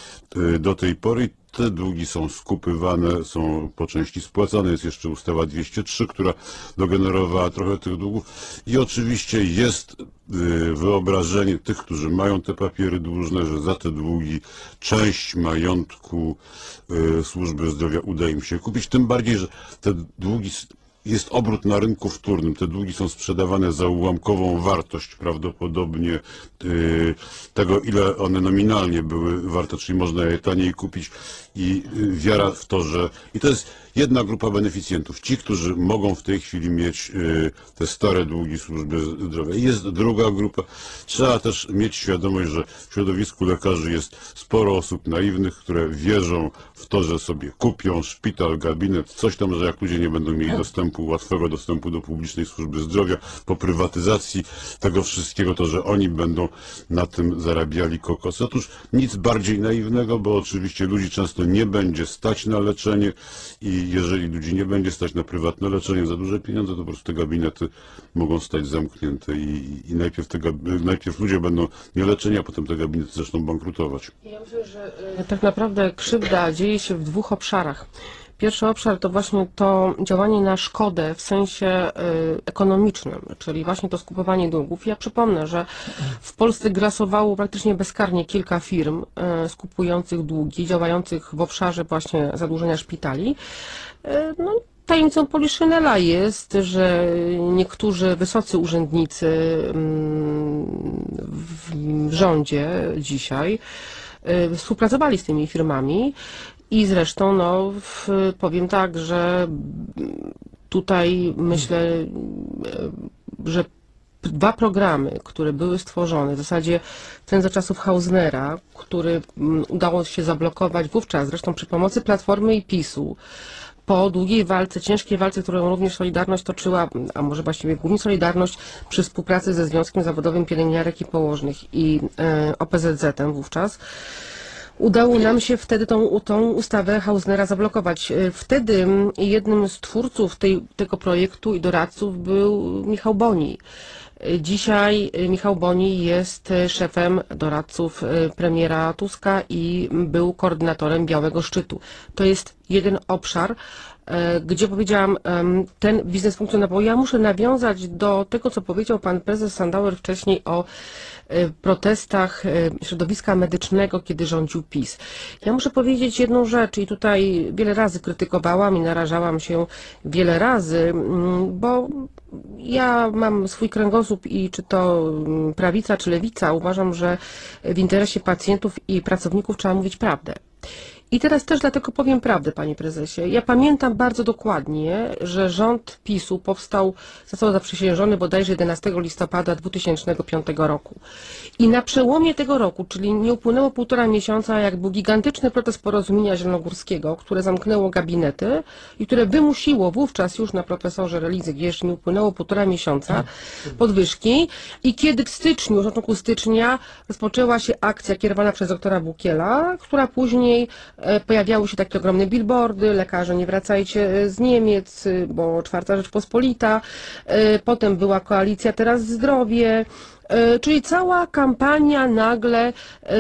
S3: y, do tej pory i te długi są skupywane, są po części spłacane. Jest jeszcze ustawa dwieście trzy, która dogenerowała trochę tych długów. I oczywiście jest y, wyobrażenie tych, którzy mają te papiery dłużne, że za te długi część majątku y, służby zdrowia uda im się kupić. Tym bardziej, że te długi, jest obrót na rynku wtórnym. Te długi są sprzedawane za ułamkową wartość prawdopodobnie y, tego, ile one nominalnie były warte, czyli można je taniej kupić i y, wiara w to, że... I to jest jedna grupa beneficjentów, ci, którzy mogą w tej chwili mieć y, te stare długi służby zdrowia. I jest druga grupa. Trzeba też mieć świadomość, że w środowisku lekarzy jest sporo osób naiwnych, które wierzą w to, że sobie kupią szpital, gabinet, coś tam, że jak ludzie nie będą mieli dostępu, łatwego dostępu do publicznej służby zdrowia, po prywatyzacji tego wszystkiego, to że oni będą na tym zarabiali kokos. Otóż nic bardziej naiwnego, bo oczywiście ludzi często nie będzie stać na leczenie i jeżeli ludzi nie będzie stać na prywatne leczenie za duże pieniądze, to po prostu te gabinety mogą stać zamknięte i, i najpierw, te, najpierw ludzie będą nieleczeni, a potem te gabinety zaczną bankrutować.
S1: Ja myślę, że y, tak naprawdę krzywda dzieje się w dwóch obszarach. Pierwszy obszar to właśnie to działanie na szkodę w sensie y, ekonomicznym, czyli właśnie to skupowanie długów. Ja przypomnę, że w Polsce grasowało praktycznie bezkarnie kilka firm y, skupujących długi, działających w obszarze właśnie zadłużenia szpitali. Y, no, tajemnicą Poliszynela jest, że niektórzy wysocy urzędnicy w rządzie dzisiaj współpracowali z tymi firmami i zresztą, no, w, powiem tak, że tutaj myślę, że dwa programy, które były stworzone, w zasadzie ten za czasów Hausnera, który mm, udało się zablokować wówczas, zresztą przy pomocy Platformy i PiSu, po długiej walce, ciężkiej walce, którą również Solidarność toczyła, a może właściwie głównie Solidarność przy współpracy ze Związkiem Zawodowym Pielęgniarek i Położnych i e, O P Z Z-em wówczas, udało nam się wtedy tą, tą ustawę Hausnera zablokować. Wtedy jednym z twórców tej, tego projektu i doradców był Michał Boni. Dzisiaj Michał Boni jest szefem doradców premiera Tuska i był koordynatorem Białego Szczytu. To jest jeden obszar, gdzie powiedziałam, ten biznes funkcjonował. Ja muszę nawiązać do tego, co powiedział pan prezes Sandauer wcześniej o protestach środowiska medycznego, kiedy rządził PiS. Ja muszę powiedzieć jedną rzecz i tutaj wiele razy krytykowałam i narażałam się wiele razy, bo ja mam swój kręgosłup i czy to prawica, czy lewica, uważam, że w interesie pacjentów i pracowników trzeba mówić prawdę. I teraz też dlatego powiem prawdę, panie prezesie. Ja pamiętam bardzo dokładnie, że rząd PiSu powstał, został zaprzysiężony bodajże jedenastego listopada dwa tysiące piątego roku. I na przełomie tego roku, czyli nie upłynęło półtora miesiąca, jak był gigantyczny protest Porozumienia Zielonogórskiego, które zamknęło gabinety i które wymusiło wówczas już na profesorze Relidzy, jeszcze nie upłynęło półtora miesiąca, podwyżki. I kiedy w styczniu, w początku stycznia rozpoczęła się akcja kierowana przez doktora Bukiela, która później pojawiały się takie ogromne billboardy, lekarze nie wracajcie z Niemiec, bo Czwarta Rzeczpospolita, potem była koalicja Teraz Zdrowie, czyli cała kampania nagle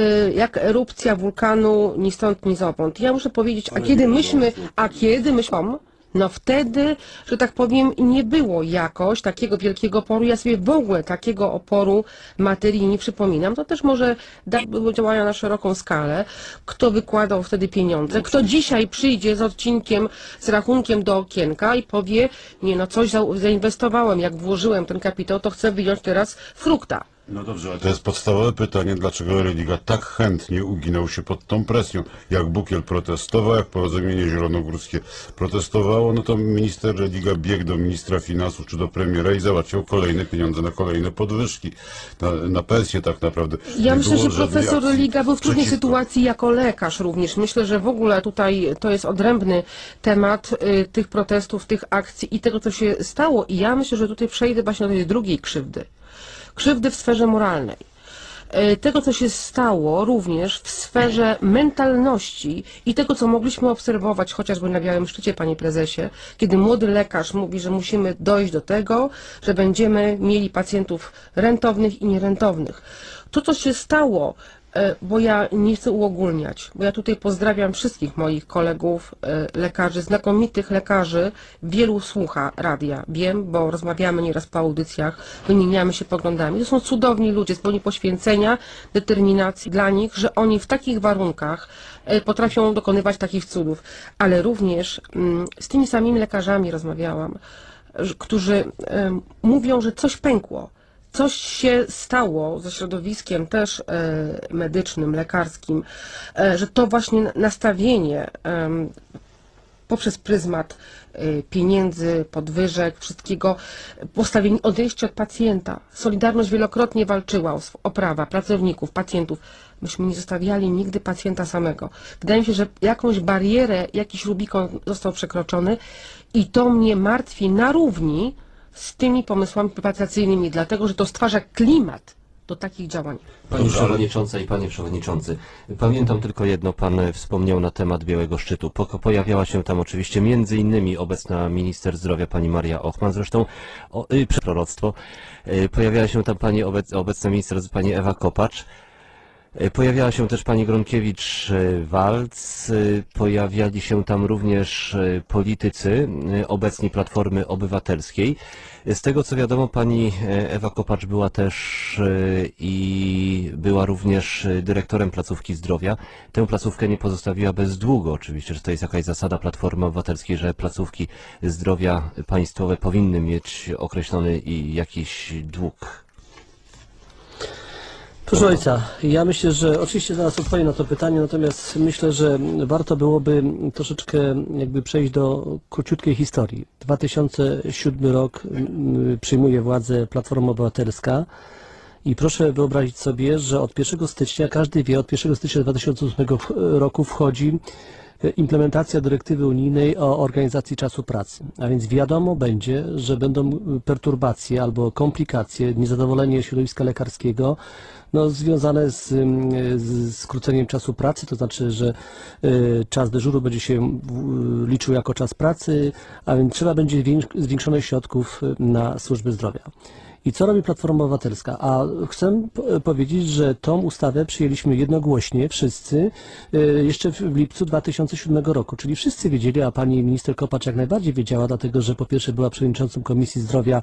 S1: jak erupcja wulkanu ni stąd, ni zowąd. Ja muszę powiedzieć, a kiedy myśmy, a kiedy myśmy, no wtedy, że tak powiem, nie było jakoś takiego wielkiego oporu. Ja sobie w ogóle takiego oporu materii nie przypominam. To też może były działania na szeroką skalę. Kto wykładał wtedy pieniądze? Kto dzisiaj przyjdzie z odcinkiem, z rachunkiem do okienka i powie, nie no, coś za, zainwestowałem, jak włożyłem ten kapitał, to chcę wyjąć teraz frukta.
S3: No dobrze, ale to jest podstawowe pytanie, dlaczego Religa tak chętnie uginał się pod tą presją. Jak Bukiel protestował, jak Porozumienie Zielonogórskie protestowało, no to minister Religa biegł do ministra finansów czy do premiera i załatwiał kolejne pieniądze na kolejne podwyżki, na, na pensje tak naprawdę.
S1: Ja
S3: Nie
S1: myślę,
S3: było
S1: że
S3: żadnej
S1: profesor
S3: akcji
S1: Religa był w trudnej
S3: przeciwko.
S1: sytuacji jako lekarz również. Myślę, że w ogóle tutaj to jest odrębny temat y, tych protestów, tych akcji i tego, co się stało. I ja myślę, że tutaj przejdę właśnie do tej drugiej krzywdy. Krzywdy w sferze moralnej. Tego, co się stało również w sferze mentalności i tego, co mogliśmy obserwować chociażby na Białym Szczycie, panie prezesie, kiedy młody lekarz mówi, że musimy dojść do tego, że będziemy mieli pacjentów rentownych i nierentownych. To, co się stało, bo ja nie chcę uogólniać, bo ja tutaj pozdrawiam wszystkich moich kolegów, lekarzy, znakomitych lekarzy, wielu słucha radia, wiem, bo rozmawiamy nieraz po audycjach, wymieniamy się poglądami. To są cudowni ludzie, pełni poświęcenia, determinacji dla nich, że oni w takich warunkach potrafią dokonywać takich cudów, ale również z tymi samymi lekarzami rozmawiałam, którzy mówią, że coś pękło. Coś się stało ze środowiskiem też e, medycznym, lekarskim, e, że to właśnie nastawienie e, poprzez pryzmat e, pieniędzy, podwyżek, wszystkiego, postawienie odejścia od pacjenta. Solidarność wielokrotnie walczyła o, o prawa pracowników, pacjentów. Myśmy nie zostawiali nigdy pacjenta samego. Wydaje mi się, że jakąś barierę, jakiś Rubikon został przekroczony i to mnie martwi na równi z tymi pomysłami prywatyzacyjnymi, dlatego że to stwarza klimat do takich działań.
S2: Pani Przewodnicząca i Panie Przewodniczący, pamiętam tylko jedno, Pan wspomniał na temat Białego Szczytu. Po, pojawiała się tam oczywiście między innymi obecna minister zdrowia Pani Maria Ochman, zresztą o, y, proroctwo. Y, pojawiała się tam Pani obec, obecna minister Pani Ewa Kopacz. Pojawiała się też pani Gronkiewicz-Waltz, pojawiali się tam również politycy obecni Platformy Obywatelskiej. Z tego co wiadomo, pani Ewa Kopacz była też i była również dyrektorem placówki zdrowia. Tę placówkę nie pozostawiła bez długu, oczywiście, że to jest jakaś zasada Platformy Obywatelskiej, że placówki zdrowia państwowe powinny mieć określony i jakiś dług.
S4: Proszę Ojca, ja myślę, że oczywiście zaraz odpowiem na to pytanie, natomiast myślę, że warto byłoby troszeczkę jakby przejść do króciutkiej historii. dwa tysiące siódmy rok mm, przyjmuje władzę Platforma Obywatelska i proszę wyobrazić sobie, że od pierwszego stycznia, każdy wie, od pierwszego stycznia dwa tysiące ósmego roku wchodzi implementacja dyrektywy unijnej o organizacji czasu pracy. A więc wiadomo będzie, że będą perturbacje albo komplikacje, niezadowolenie środowiska lekarskiego no, związane z, z skróceniem czasu pracy, to znaczy, że y, czas dyżuru będzie się y, liczył jako czas pracy, a więc trzeba będzie zwiększonych środków na służby zdrowia. I co robi Platforma Obywatelska? A chcę powiedzieć, że tą ustawę przyjęliśmy jednogłośnie wszyscy jeszcze w lipcu dwa tysiące siódmego roku, czyli wszyscy wiedzieli, a pani minister Kopacz jak najbardziej wiedziała, dlatego że po pierwsze była przewodniczącą Komisji Zdrowia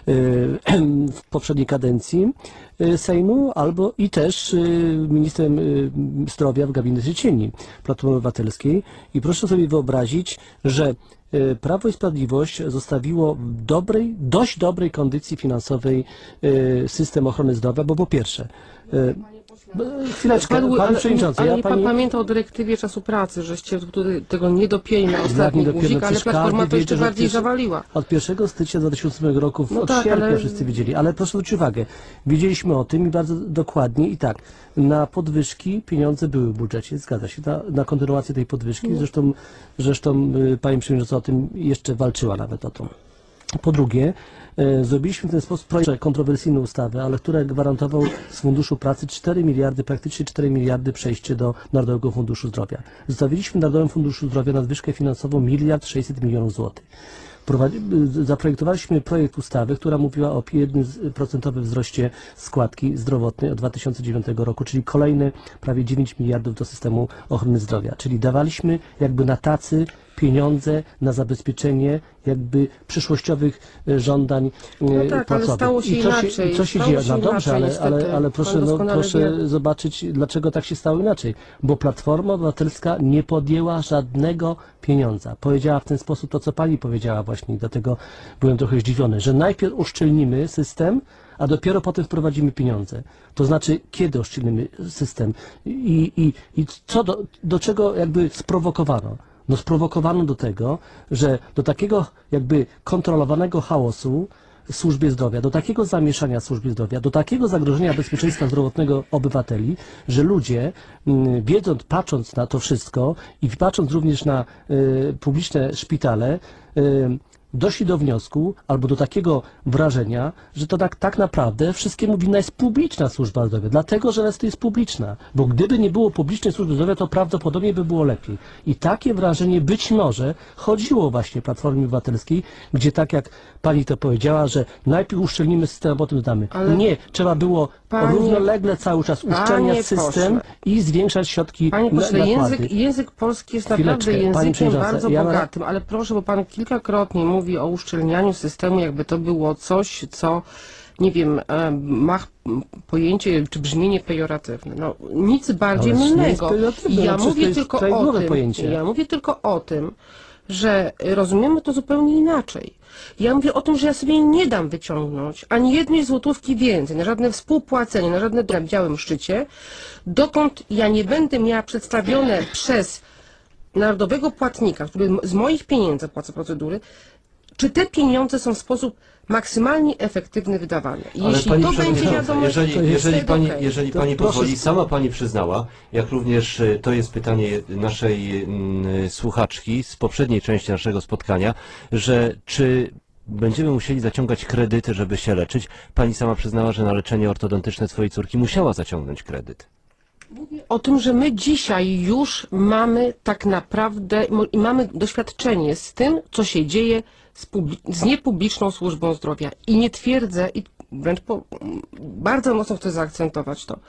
S4: w poprzedniej kadencji Sejmu, albo i też ministrem zdrowia w gabinecie cieni Platformy Obywatelskiej. I proszę sobie wyobrazić, że Prawo i Sprawiedliwość zostawiło w dobrej, dość dobrej kondycji finansowej system ochrony zdrowia, bo po pierwsze, chwileczkę,
S1: Padły,
S4: Pani
S1: ale,
S4: Przewodniczący,
S1: ale
S4: ja
S1: nie pan
S4: pani...
S1: pamięta o dyrektywie czasu pracy, żeście tutaj tego nie dopięli na ostatni
S4: dopiero?
S1: guzik, ale
S4: Przecież
S1: Platforma
S4: każdy
S1: to jeszcze
S4: wiedzie, że
S1: bardziej
S4: przecież
S1: zawaliła.
S4: Od pierwszego stycznia dwa tysiące ósmego roku,
S1: No
S4: od
S1: tak,
S4: sierpnia
S1: ale-
S4: wszyscy wiedzieli, ale proszę zwrócić uwagę, wiedzieliśmy o tym i bardzo dokładnie i tak, na podwyżki pieniądze były w budżecie, zgadza się, na, na kontynuację tej podwyżki, zresztą, zresztą y, Pani Przewodnicząca o tym jeszcze walczyła nawet o to. Po drugie, e, zrobiliśmy w ten sposób projekt kontrowersyjną ustawę, ale która gwarantował z Funduszu Pracy cztery miliardy, praktycznie cztery miliardy przejście do Narodowego Funduszu Zdrowia. Zostawiliśmy Narodowemu Funduszu Zdrowia nadwyżkę finansową miliard sześćset milionów złotych. Prowadzi- Zaprojektowaliśmy projekt ustawy, która mówiła o jednym procentowym wzroście składki zdrowotnej od dwa tysiące dziewiątego roku, czyli kolejne prawie dziewięć miliardów do systemu ochrony zdrowia. Czyli dawaliśmy jakby na tacy pieniądze na zabezpieczenie jakby przyszłościowych e, żądań e,
S1: No tak, ale
S4: płacowych.
S1: stało się
S4: I co
S1: inaczej,
S4: się, co się
S1: stało
S4: dzieje?
S1: się
S4: No dobrze,
S1: inaczej,
S4: ale,
S1: niestety.
S4: ale, ale
S1: Pan
S4: proszę, no,
S1: doskonale
S4: proszę
S1: wie.
S4: zobaczyć, dlaczego tak się stało inaczej. Bo Platforma Obywatelska nie podjęła żadnego pieniądza. Powiedziała w ten sposób to, co pani powiedziała właśnie, i dlatego byłem trochę zdziwiony, że najpierw uszczelnimy system, a dopiero potem wprowadzimy pieniądze. To znaczy, kiedy uszczelnimy system i, i, i co do, do czego jakby sprowokowano? No sprowokowano do tego, że do takiego jakby kontrolowanego chaosu w służbie zdrowia, do takiego zamieszania w służbie zdrowia, do takiego zagrożenia bezpieczeństwa zdrowotnego obywateli, że ludzie, mm, wiedząc, patrząc na to wszystko i patrząc również na y, publiczne szpitale, y, doszli do wniosku albo do takiego wrażenia, że to tak, tak naprawdę wszystkiemu winna jest publiczna służba zdrowia, dlatego, że ona jest publiczna, bo gdyby nie było publicznej służby zdrowia, to prawdopodobnie by było lepiej. I takie wrażenie być może chodziło właśnie Platformie Obywatelskiej, gdzie tak jak pani to powiedziała, że najpierw uszczelnimy system, a potem dodamy.
S1: Ale-
S4: Nie, trzeba było
S1: Panie-
S4: równolegle cały czas
S1: Panie
S4: uszczelniać system
S1: pośle.
S4: i zwiększać środki
S1: Panie
S4: na
S1: pośle,
S4: nakłady.
S1: język, język polski jest
S4: Chwileczkę,
S1: naprawdę
S4: pani
S1: językiem
S4: przewodnicząca,
S1: bardzo
S4: ja mam-
S1: bogatym, ale proszę, bo pan kilkakrotnie mówi o uszczelnianiu systemu, jakby to było coś, co, nie wiem, e, ma pojęcie czy brzmienie pejoratywne. No, nic bardziej
S4: Ale to nie jest
S1: mylnego.
S4: pejoratywne,
S1: Ja
S4: no przecież to
S1: mówię
S4: jest
S1: tylko o
S4: prawidłowe
S1: tym,
S4: pojęcie.
S1: ja mówię tylko o tym, że rozumiemy to zupełnie inaczej. Ja mówię o tym, że ja sobie nie dam wyciągnąć ani jednej złotówki więcej na żadne współpłacenie, na żadne na białym szczycie, dokąd ja nie będę miała przedstawione przez narodowego płatnika, który z moich pieniędzy płaca procedury, czy te pieniądze są w sposób maksymalnie efektywny wydawane. I
S2: Ale
S1: jeśli
S2: pani
S1: to będzie
S2: przewodnicząca,
S1: wiadomo,
S2: jeżeli,
S1: to jest
S2: jeżeli
S1: wtedy
S2: pani,
S1: okej.
S2: jeżeli
S4: To
S2: pani
S4: proszę-
S2: pozwoli, sama pani przyznała, jak również y, to jest pytanie naszej mm, słuchaczki z poprzedniej części naszego spotkania, że czy będziemy musieli zaciągać kredyty, żeby się leczyć. Pani sama przyznała, że na leczenie ortodontyczne swojej córki musiała zaciągnąć kredyt.
S1: O tym, że my dzisiaj już mamy tak naprawdę mo- i mamy doświadczenie z tym, co się dzieje z, publi- z niepubliczną służbą zdrowia. I nie twierdzę, i wręcz po, bardzo mocno chcę zaakcentować to,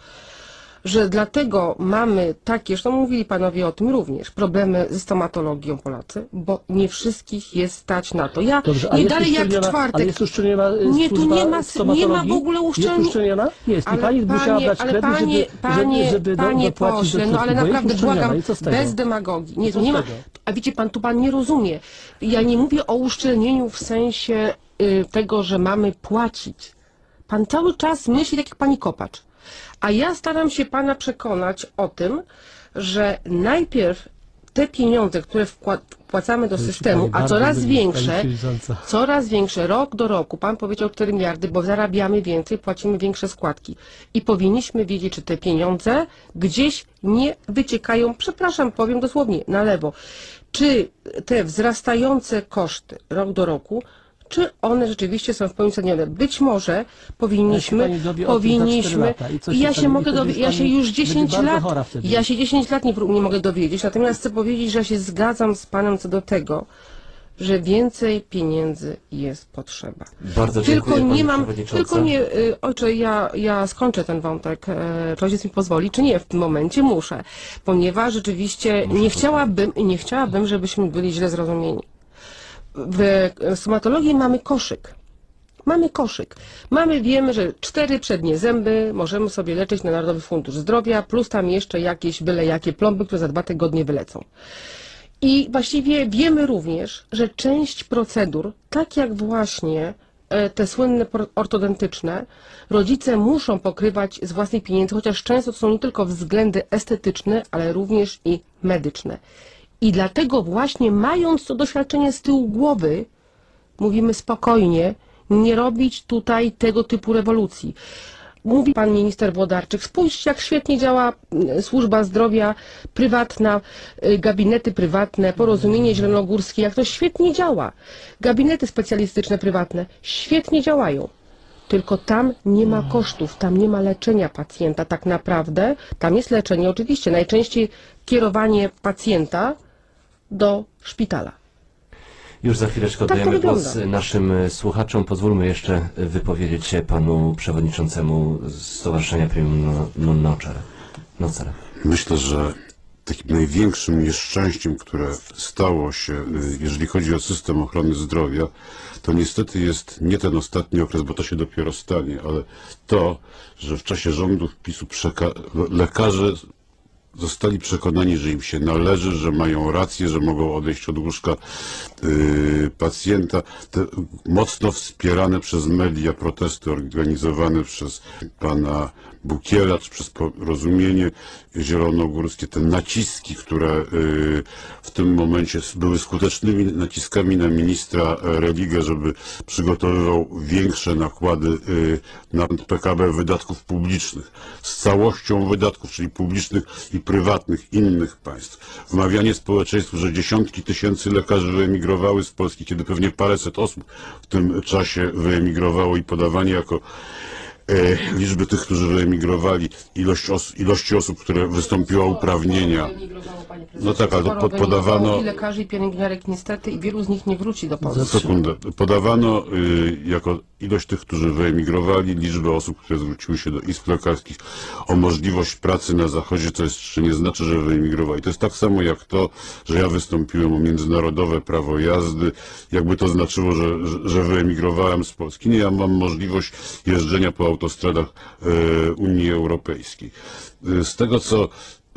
S1: że dlatego mamy takie, zresztą mówili panowie o tym również, problemy ze stomatologią Polacy, bo nie wszystkich jest stać na to. Ja
S4: Dobrze, a
S1: nie
S4: jest
S1: dalej jak w
S4: uszczelniona-
S1: czwartek.
S4: Ale jest uszczelniona y,
S1: Nie, tu
S4: służba
S1: nie ma- nie ma
S4: stomatologii?
S1: w ogóle uszczelni-
S4: Jest uszczelniona? Jest. I
S1: Ale
S4: pani musiała dać
S1: ale
S4: kredyt,
S1: panie,
S4: żeby,
S1: panie,
S4: żeby, żeby do-
S1: panie
S4: dopłacić
S1: pośle,
S4: do
S1: no ale
S4: córki, bo jest
S1: naprawdę
S4: uszczelniona.
S1: błagam,
S4: I co z tego?
S1: bez demagogii. Nie,
S4: Co
S1: to nie
S4: z
S1: ma,
S4: tego?
S1: a wiecie pan, tu pan nie rozumie. Ja nie mówię o uszczelnieniu w sensie y, tego, że mamy płacić. Pan cały czas myśli tak jak pani Kopacz. A ja staram się pana przekonać o tym, że najpierw te pieniądze, które wpłacamy do systemu, a
S4: Bardzo
S1: coraz
S4: lubię,
S1: większe,
S4: pani przewodnicząca.
S1: coraz większe, rok do roku, pan powiedział cztery miliardy, bo zarabiamy więcej, płacimy większe składki. I powinniśmy wiedzieć, czy te pieniądze gdzieś nie wyciekają, przepraszam, powiem dosłownie, na lewo. Czy te wzrastające koszty rok do roku, czy one rzeczywiście są w pełni uzasadnione? Być może powinniśmy,
S4: pani dowie o tym za cztery
S1: powinniśmy,
S4: lata i co
S1: i
S4: się
S1: ja
S4: stanie?
S1: się
S4: I
S1: mogę
S4: wtedy
S1: dowiedzieć,
S4: jest
S1: ja się
S4: pani-
S1: już
S4: będzie
S1: dziesięć
S4: bardzo
S1: lat,
S4: chora wtedy.
S1: ja się dziesięć lat nie, pró- nie mogę dowiedzieć, natomiast chcę powiedzieć, że ja się zgadzam z panem co do tego, że więcej pieniędzy jest potrzeba.
S2: Bardzo dziękuję,
S1: Tylko nie
S2: pani
S1: mam,
S2: przewodnicząca.
S1: tylko nie, y, ojcze, ja, ja skończę ten wątek, e, czy ojciec mi pozwoli, czy nie, w tym momencie muszę, ponieważ rzeczywiście nie chciałabym, nie chciałabym, żebyśmy byli źle zrozumieni. W stomatologii mamy koszyk. Mamy koszyk. Mamy, wiemy, że cztery przednie zęby możemy sobie leczyć na Narodowy Fundusz Zdrowia, plus tam jeszcze jakieś byle jakie plomby, które za dwa tygodnie wylecą. I właściwie wiemy również, że część procedur, tak jak właśnie e, te słynne por- ortodontyczne, rodzice muszą pokrywać z własnych pieniędzy, chociaż często to są nie tylko względy estetyczne, ale również i medyczne. I dlatego właśnie mając to doświadczenie z tyłu głowy, mówimy spokojnie, nie robić tutaj tego typu rewolucji. Mówi pan minister Włodarczyk, spójrzcie jak świetnie działa mm, służba zdrowia prywatna, y, gabinety prywatne, Porozumienie Zielonogórskie, jak to świetnie działa. Gabinety specjalistyczne prywatne świetnie działają. Tylko tam nie ma kosztów, tam nie ma leczenia pacjenta tak naprawdę. Tam jest leczenie oczywiście, najczęściej kierowanie pacjenta do szpitala.
S2: Już za chwileczkę
S1: Tak to
S2: oddajemy głos
S1: wygląda.
S2: naszym słuchaczom. Pozwólmy jeszcze wypowiedzieć się panu przewodniczącemu Stowarzyszenia Premium Non Nocere. Nocere.
S3: Myślę, że takim największym nieszczęściem, które stało się, y, jeżeli chodzi o system ochrony zdrowia, to niestety jest nie ten ostatni okres, bo to się dopiero stanie, ale to, że w czasie rządów PiSu przeka- lekarze zostali przekonani, że im się należy, że mają rację, że mogą odejść od łóżka yy, pacjenta. Te mocno wspierane przez media protesty organizowane przez pana Bukiela, czy przez Porozumienie Zielonogórskie, te naciski, które yy, w tym momencie były skutecznymi naciskami na ministra Religę, żeby przygotowywał większe nakłady yy, na P K B wydatków publicznych z całością wydatków, czyli publicznych i prywatnych innych państw. Wmawianie społeczeństwu, że dziesiątki tysięcy lekarzy wyemigrowały z Polski, kiedy pewnie paręset osób w tym czasie wyemigrowało i podawanie jako e, liczby tych, którzy wyemigrowali, ilość os ilości osób, które wystąpiło o uprawnienia. No tak, ale to pod, podawano...
S1: I lekarzy, i pielęgniarek niestety, i wielu z nich nie wróci do Polski.
S3: Sekundę. Podawano y, jako ilość tych, którzy wyemigrowali, liczbę osób, które zwróciły się do izb lekarskich o możliwość pracy na Zachodzie, co jeszcze nie znaczy, że wyemigrowali. To jest tak samo jak to, że ja wystąpiłem o międzynarodowe prawo jazdy, jakby to znaczyło, że, że, że wyemigrowałem z Polski. Nie, ja mam możliwość jeżdżenia po autostradach y, Unii Europejskiej. Y, z tego, co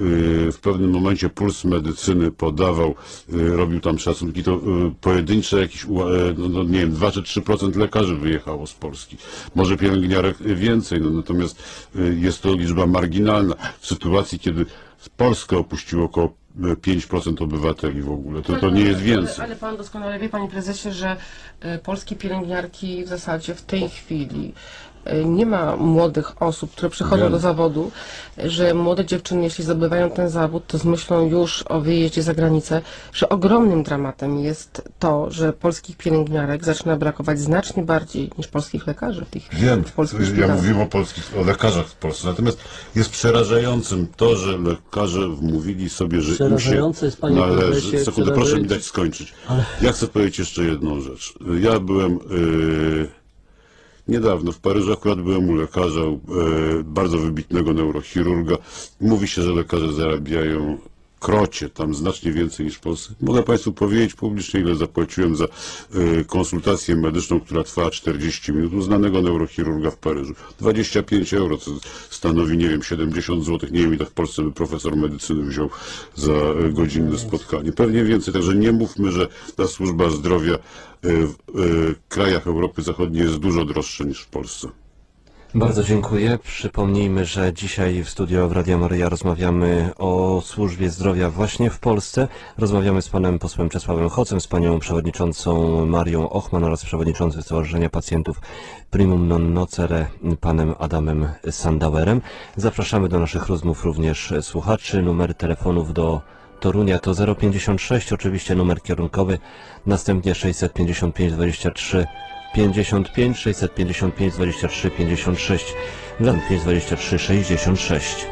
S3: w pewnym momencie Puls Medycyny podawał, robił tam szacunki, to pojedyncze jakieś, no, no nie wiem, dwa czy trzy procent lekarzy wyjechało z Polski. Może pielęgniarek więcej, no, natomiast jest to liczba marginalna w sytuacji, kiedy Polskę opuściło około pięć procent obywateli w ogóle. To, to nie jest więcej.
S1: Ale, ale pan doskonale wie, panie prezesie, że y, polskie pielęgniarki w zasadzie w tej chwili y, nie ma młodych osób, które przychodzą
S3: Wiem.
S1: do zawodu, że młode dziewczyny, jeśli zdobywają ten zawód, to z myślą już o wyjeździe za granicę, że ogromnym dramatem jest to, że polskich pielęgniarek zaczyna brakować znacznie bardziej niż polskich lekarzy w tych
S3: Wiem,
S1: w polskich
S3: ja
S1: szpitalach.
S3: mówiłem o polskich, o lekarzach w Polsce, natomiast jest przerażającym to, że lekarze wmówili sobie, że im się
S4: Przerażające jest, panie
S3: należy.
S4: prezesie,
S3: Sekundę, proszę mi
S4: przerażające.
S3: dać skończyć. Ja chcę powiedzieć jeszcze jedną rzecz. Ja byłem yy, niedawno w Paryżu, akurat byłem u lekarza, yy, bardzo wybitnego neurochirurga. Mówi się, że lekarze zarabiają krocie, tam znacznie więcej niż w Polsce. Mogę państwu powiedzieć publicznie, ile zapłaciłem za y, konsultację medyczną, która trwała czterdzieści minut, u znanego neurochirurga w Paryżu. dwadzieścia pięć euro, co stanowi, nie wiem, siedemdziesiąt złotych. Nie wiem, ile w Polsce by profesor medycyny wziął za y, godzinne spotkanie. Pewnie więcej, także nie mówmy, że ta służba zdrowia y, w y, krajach Europy Zachodniej jest dużo droższa niż w Polsce.
S2: Bardzo dziękuję. Przypomnijmy, że dzisiaj w studio w Radia Maryja rozmawiamy o służbie zdrowia właśnie w Polsce. Rozmawiamy z panem posłem Czesławem Hocem, z panią przewodniczącą Marią Ochman oraz przewodniczącym Stowarzyszenia Pacjentów Primum Non Nocere, panem Adamem Sandauerem. Zapraszamy do naszych rozmów również słuchaczy. Numery telefonów do Torunia to zero pięćdziesiąt sześć, oczywiście numer kierunkowy, następnie sześćset pięćdziesiąt pięć dwadzieścia trzy pięćdziesiąt pięć, sześćset pięćdziesiąt pięć dwadzieścia trzy pięćdziesiąt sześć, pięć dwadzieścia trzy sześćdziesiąt sześć.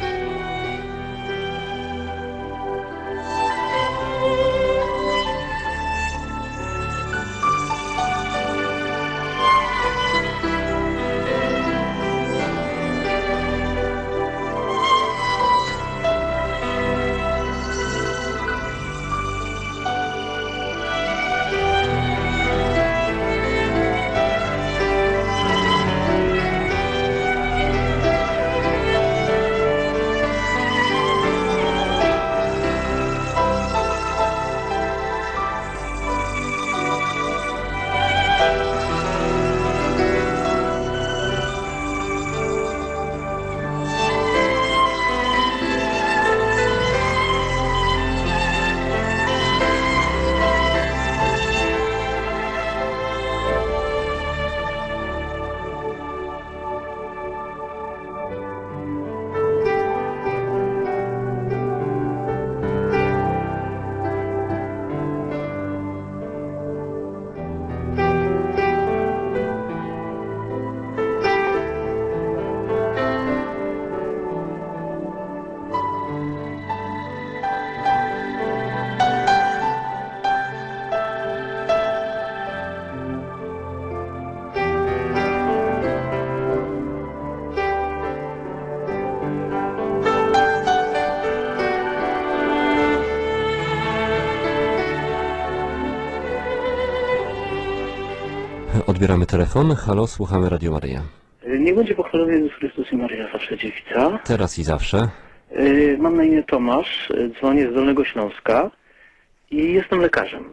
S2: Odbieramy telefon. Halo, słuchamy Radio Maryja.
S5: Niech będzie pochwalony Jezus Chrystus i Maryja zawsze dziewica.
S2: Teraz i zawsze.
S5: Yy, Mam na imię Tomasz, yy, dzwonię z Dolnego Śląska i jestem lekarzem.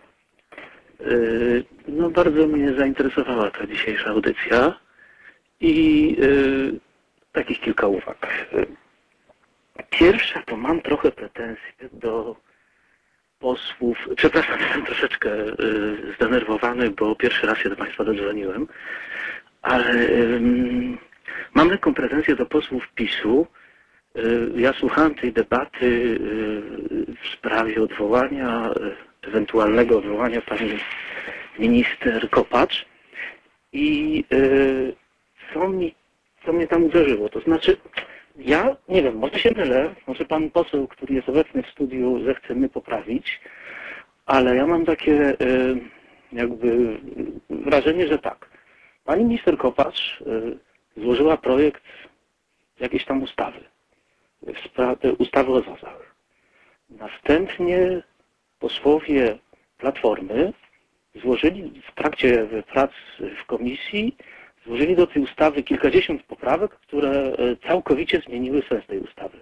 S5: Yy, No bardzo mnie zainteresowała ta dzisiejsza audycja i yy, takich kilka uwag. Yy, Pierwsza to mam trochę pretensje do posłów, przepraszam, jestem troszeczkę yy, zdenerwowany, bo pierwszy raz się do Państwa dodzwoniłem, ale yy, mam lekką pretensję do posłów PiSu. Yy, Ja słuchałem tej debaty yy, w sprawie odwołania, yy, ewentualnego odwołania pani minister Kopacz i yy, co, mi, co mnie tam uderzyło, to znaczy ja nie wiem, może się mylę, może pan poseł, który jest obecny w studiu, zechce mnie poprawić, ale ja mam takie y, jakby wrażenie, że tak. Pani minister Kopacz y, złożyła projekt jakiejś tam ustawy, w sprawie ustawy o zazach. Następnie posłowie Platformy złożyli w trakcie prac w komisji złożyli do tej ustawy kilkadziesiąt poprawek, które całkowicie zmieniły sens tej ustawy.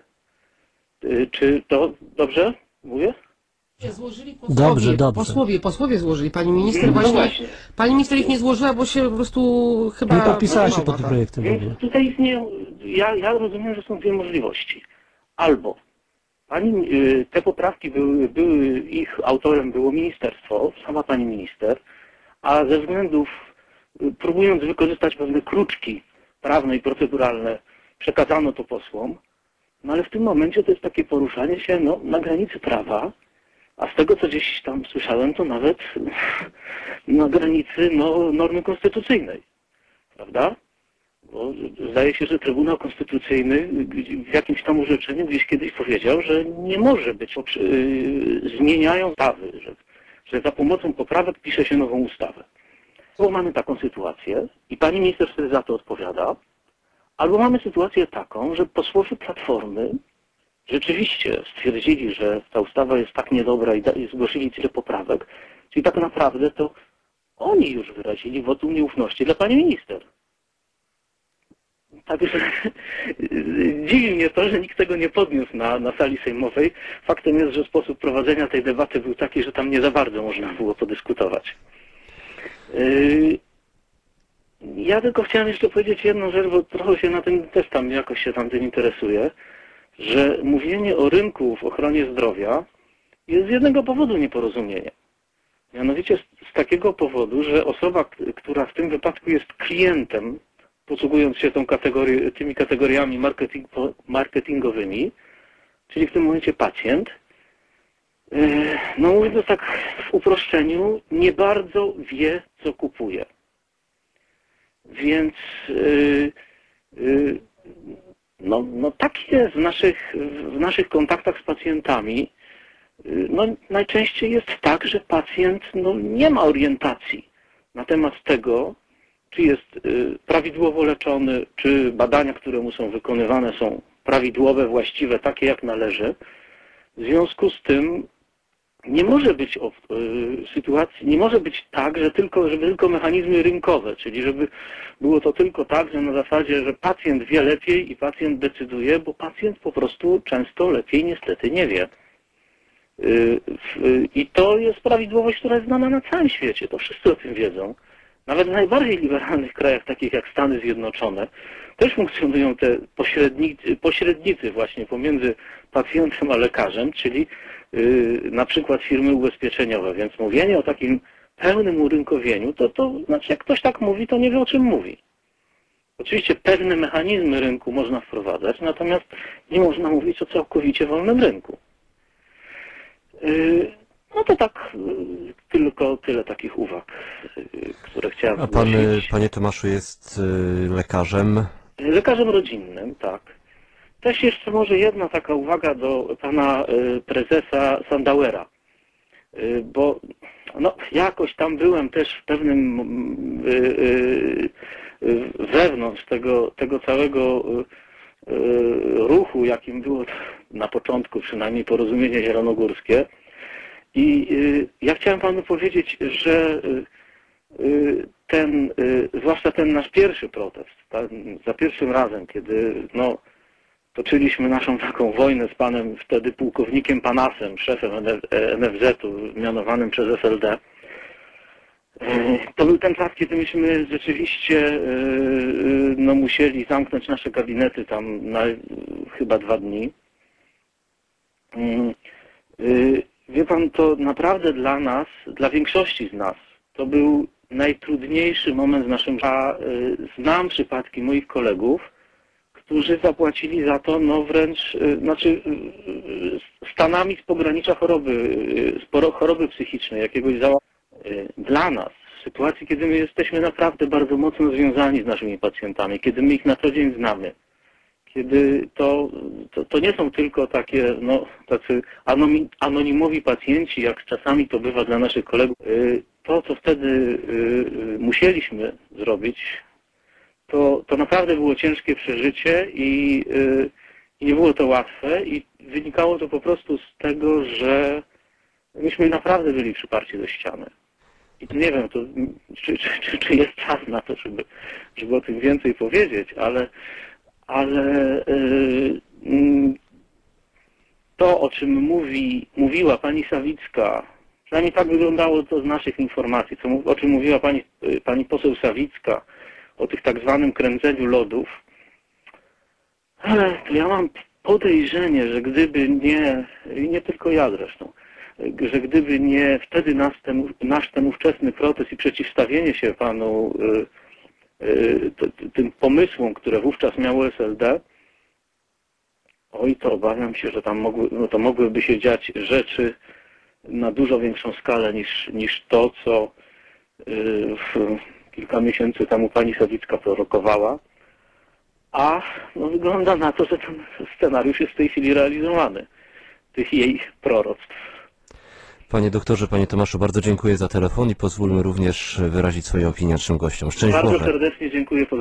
S5: Czy to dobrze mówię?
S1: Złożyli posłowie,
S4: Dobrze, dobrze.
S1: posłowie, posłowie złożyli. Pani minister
S5: No
S1: właśnie,
S5: właśnie.
S1: pani minister ich nie złożyła, bo się po prostu chyba...
S4: Nie podpisała się
S1: wahała,
S4: pod tym
S1: tak.
S4: projektem w ogóle.
S5: Więc tutaj istnieją, ja, ja rozumiem, że są dwie możliwości. Albo pani, y, te poprawki były, były, ich autorem było ministerstwo, sama pani minister, a ze względów, y, próbując wykorzystać pewne kruczki prawne i proceduralne, przekazano to posłom, no ale w tym momencie to jest takie poruszanie się no, na granicy prawa, a z tego, co gdzieś tam słyszałem, to nawet na granicy no, normy konstytucyjnej, prawda? Bo zdaje się, że Trybunał Konstytucyjny w jakimś tam orzeczeniu gdzieś kiedyś powiedział, że nie może być, yy, zmieniają ustawy, że, że za pomocą poprawek pisze się nową ustawę. Albo mamy taką sytuację i pani minister wtedy za to odpowiada, albo mamy sytuację taką, że posłowie Platformy rzeczywiście stwierdzili, że ta ustawa jest tak niedobra i, da, i zgłosili tyle poprawek, czyli tak naprawdę to oni już wyrazili wotum nieufności dla pani minister. Także dziwi mnie to, że nikt tego nie podniósł na, na sali sejmowej. Faktem jest, że sposób prowadzenia tej debaty był taki, że tam nie za bardzo można było podyskutować. Yy, Ja tylko chciałem jeszcze powiedzieć jedną rzecz, bo trochę się na tym też tam jakoś się tam tym interesuję, że mówienie o rynku w ochronie zdrowia jest z jednego powodu nieporozumienie. Mianowicie z, z takiego powodu, że osoba, k- która w tym wypadku jest klientem, posługując się tą kategori- tymi kategoriami marketing, marketingowymi, czyli w tym momencie pacjent, yy, no mówiąc tak w uproszczeniu, nie bardzo wie, co kupuje. Więc yy, yy, no, no tak jest w naszych, w naszych kontaktach z pacjentami. Yy, no, najczęściej jest tak, że pacjent no, nie ma orientacji na temat tego, czy jest yy, prawidłowo leczony, czy badania, które mu są wykonywane, są prawidłowe, właściwe, takie jak należy. W związku z tym nie może być o, y, sytuacji, nie może być tak, że tylko, żeby tylko mechanizmy rynkowe, czyli żeby było to tylko tak, że na zasadzie, że pacjent wie lepiej i pacjent decyduje, bo pacjent po prostu często lepiej niestety nie wie. Y, y, I to jest prawidłowość, która jest znana na całym świecie, to wszyscy o tym wiedzą. Nawet w najbardziej liberalnych krajach, takich jak Stany Zjednoczone, też funkcjonują te pośrednicy, pośrednicy właśnie pomiędzy pacjentem a lekarzem, czyli yy, na przykład firmy ubezpieczeniowe. Więc mówienie o takim pełnym urynkowieniu, to, to znaczy jak ktoś tak mówi, to nie wie, o czym mówi. Oczywiście pewne mechanizmy rynku można wprowadzać, natomiast nie można mówić o całkowicie wolnym rynku. Yy, No to tak, y, tylko tyle takich uwag, y, które chciałem
S2: A pan, y,
S5: zgłosić.
S2: panie Tomaszu, jest y, lekarzem.
S5: Lekarzem rodzinnym, tak. Też jeszcze może jedna taka uwaga do pana y, prezesa Sandauera, y, bo no, jakoś tam byłem też w pewnym mm, y, y, y, wewnątrz tego, tego całego y, y, ruchu, jakim było na początku przynajmniej Porozumienie Zielonogórskie. I y, ja chciałem panu powiedzieć, że y, y, ten, y, zwłaszcza ten nasz pierwszy protest, ta, za pierwszym razem, kiedy no, toczyliśmy naszą taką wojnę z panem wtedy pułkownikiem Panasem, szefem N F Z-u mianowanym przez S L D, y, to był ten czas, kiedy myśmy rzeczywiście y, y, no, musieli zamknąć nasze gabinety tam na y, chyba dwa dni. Y, y, Wie pan, to naprawdę dla nas, dla większości z nas, to był najtrudniejszy moment w naszym życiu. A y, znam przypadki moich kolegów, którzy zapłacili za to, no wręcz, y, znaczy y, stanami z pogranicza choroby, y, sporo choroby psychicznej, jakiegoś załamania. Y, dla nas, w sytuacji, kiedy my jesteśmy naprawdę bardzo mocno związani z naszymi pacjentami, kiedy my ich na co dzień znamy, kiedy to, to, to nie są tylko takie, no, tacy anonim, anonimowi pacjenci, jak czasami to bywa dla naszych kolegów. To, co wtedy musieliśmy zrobić, to, to naprawdę było ciężkie przeżycie i, i nie było to łatwe i wynikało to po prostu z tego, że myśmy naprawdę byli przyparci do ściany. I nie wiem, to, czy, czy, czy jest czas na to, żeby, żeby o tym więcej powiedzieć, ale ale y, y, to, o czym mówi, mówiła pani Sawicka, przynajmniej tak wyglądało to z naszych informacji, co, o czym mówiła pani, y, pani poseł Sawicka, o tych tak zwanym kręceniu lodów, to ja mam podejrzenie, że gdyby nie, i nie tylko ja zresztą, że gdyby nie wtedy nasz ten, nasz ten ówczesny protest i przeciwstawienie się panu y, tym pomysłom, które wówczas miało S L D, oj, to obawiam się, że tam mogły, no to mogłyby się dziać rzeczy na dużo większą skalę niż, niż to, co w kilka miesięcy temu pani Sawicka prorokowała. A no, wygląda na to, że ten scenariusz jest w tej chwili realizowany, tych jej proroctw.
S2: Panie doktorze, panie Tomaszu, bardzo dziękuję za telefon i pozwólmy również wyrazić swoje opinie naszym gościom. Szczęść
S5: Bardzo
S2: Boże.
S5: serdecznie dziękuję.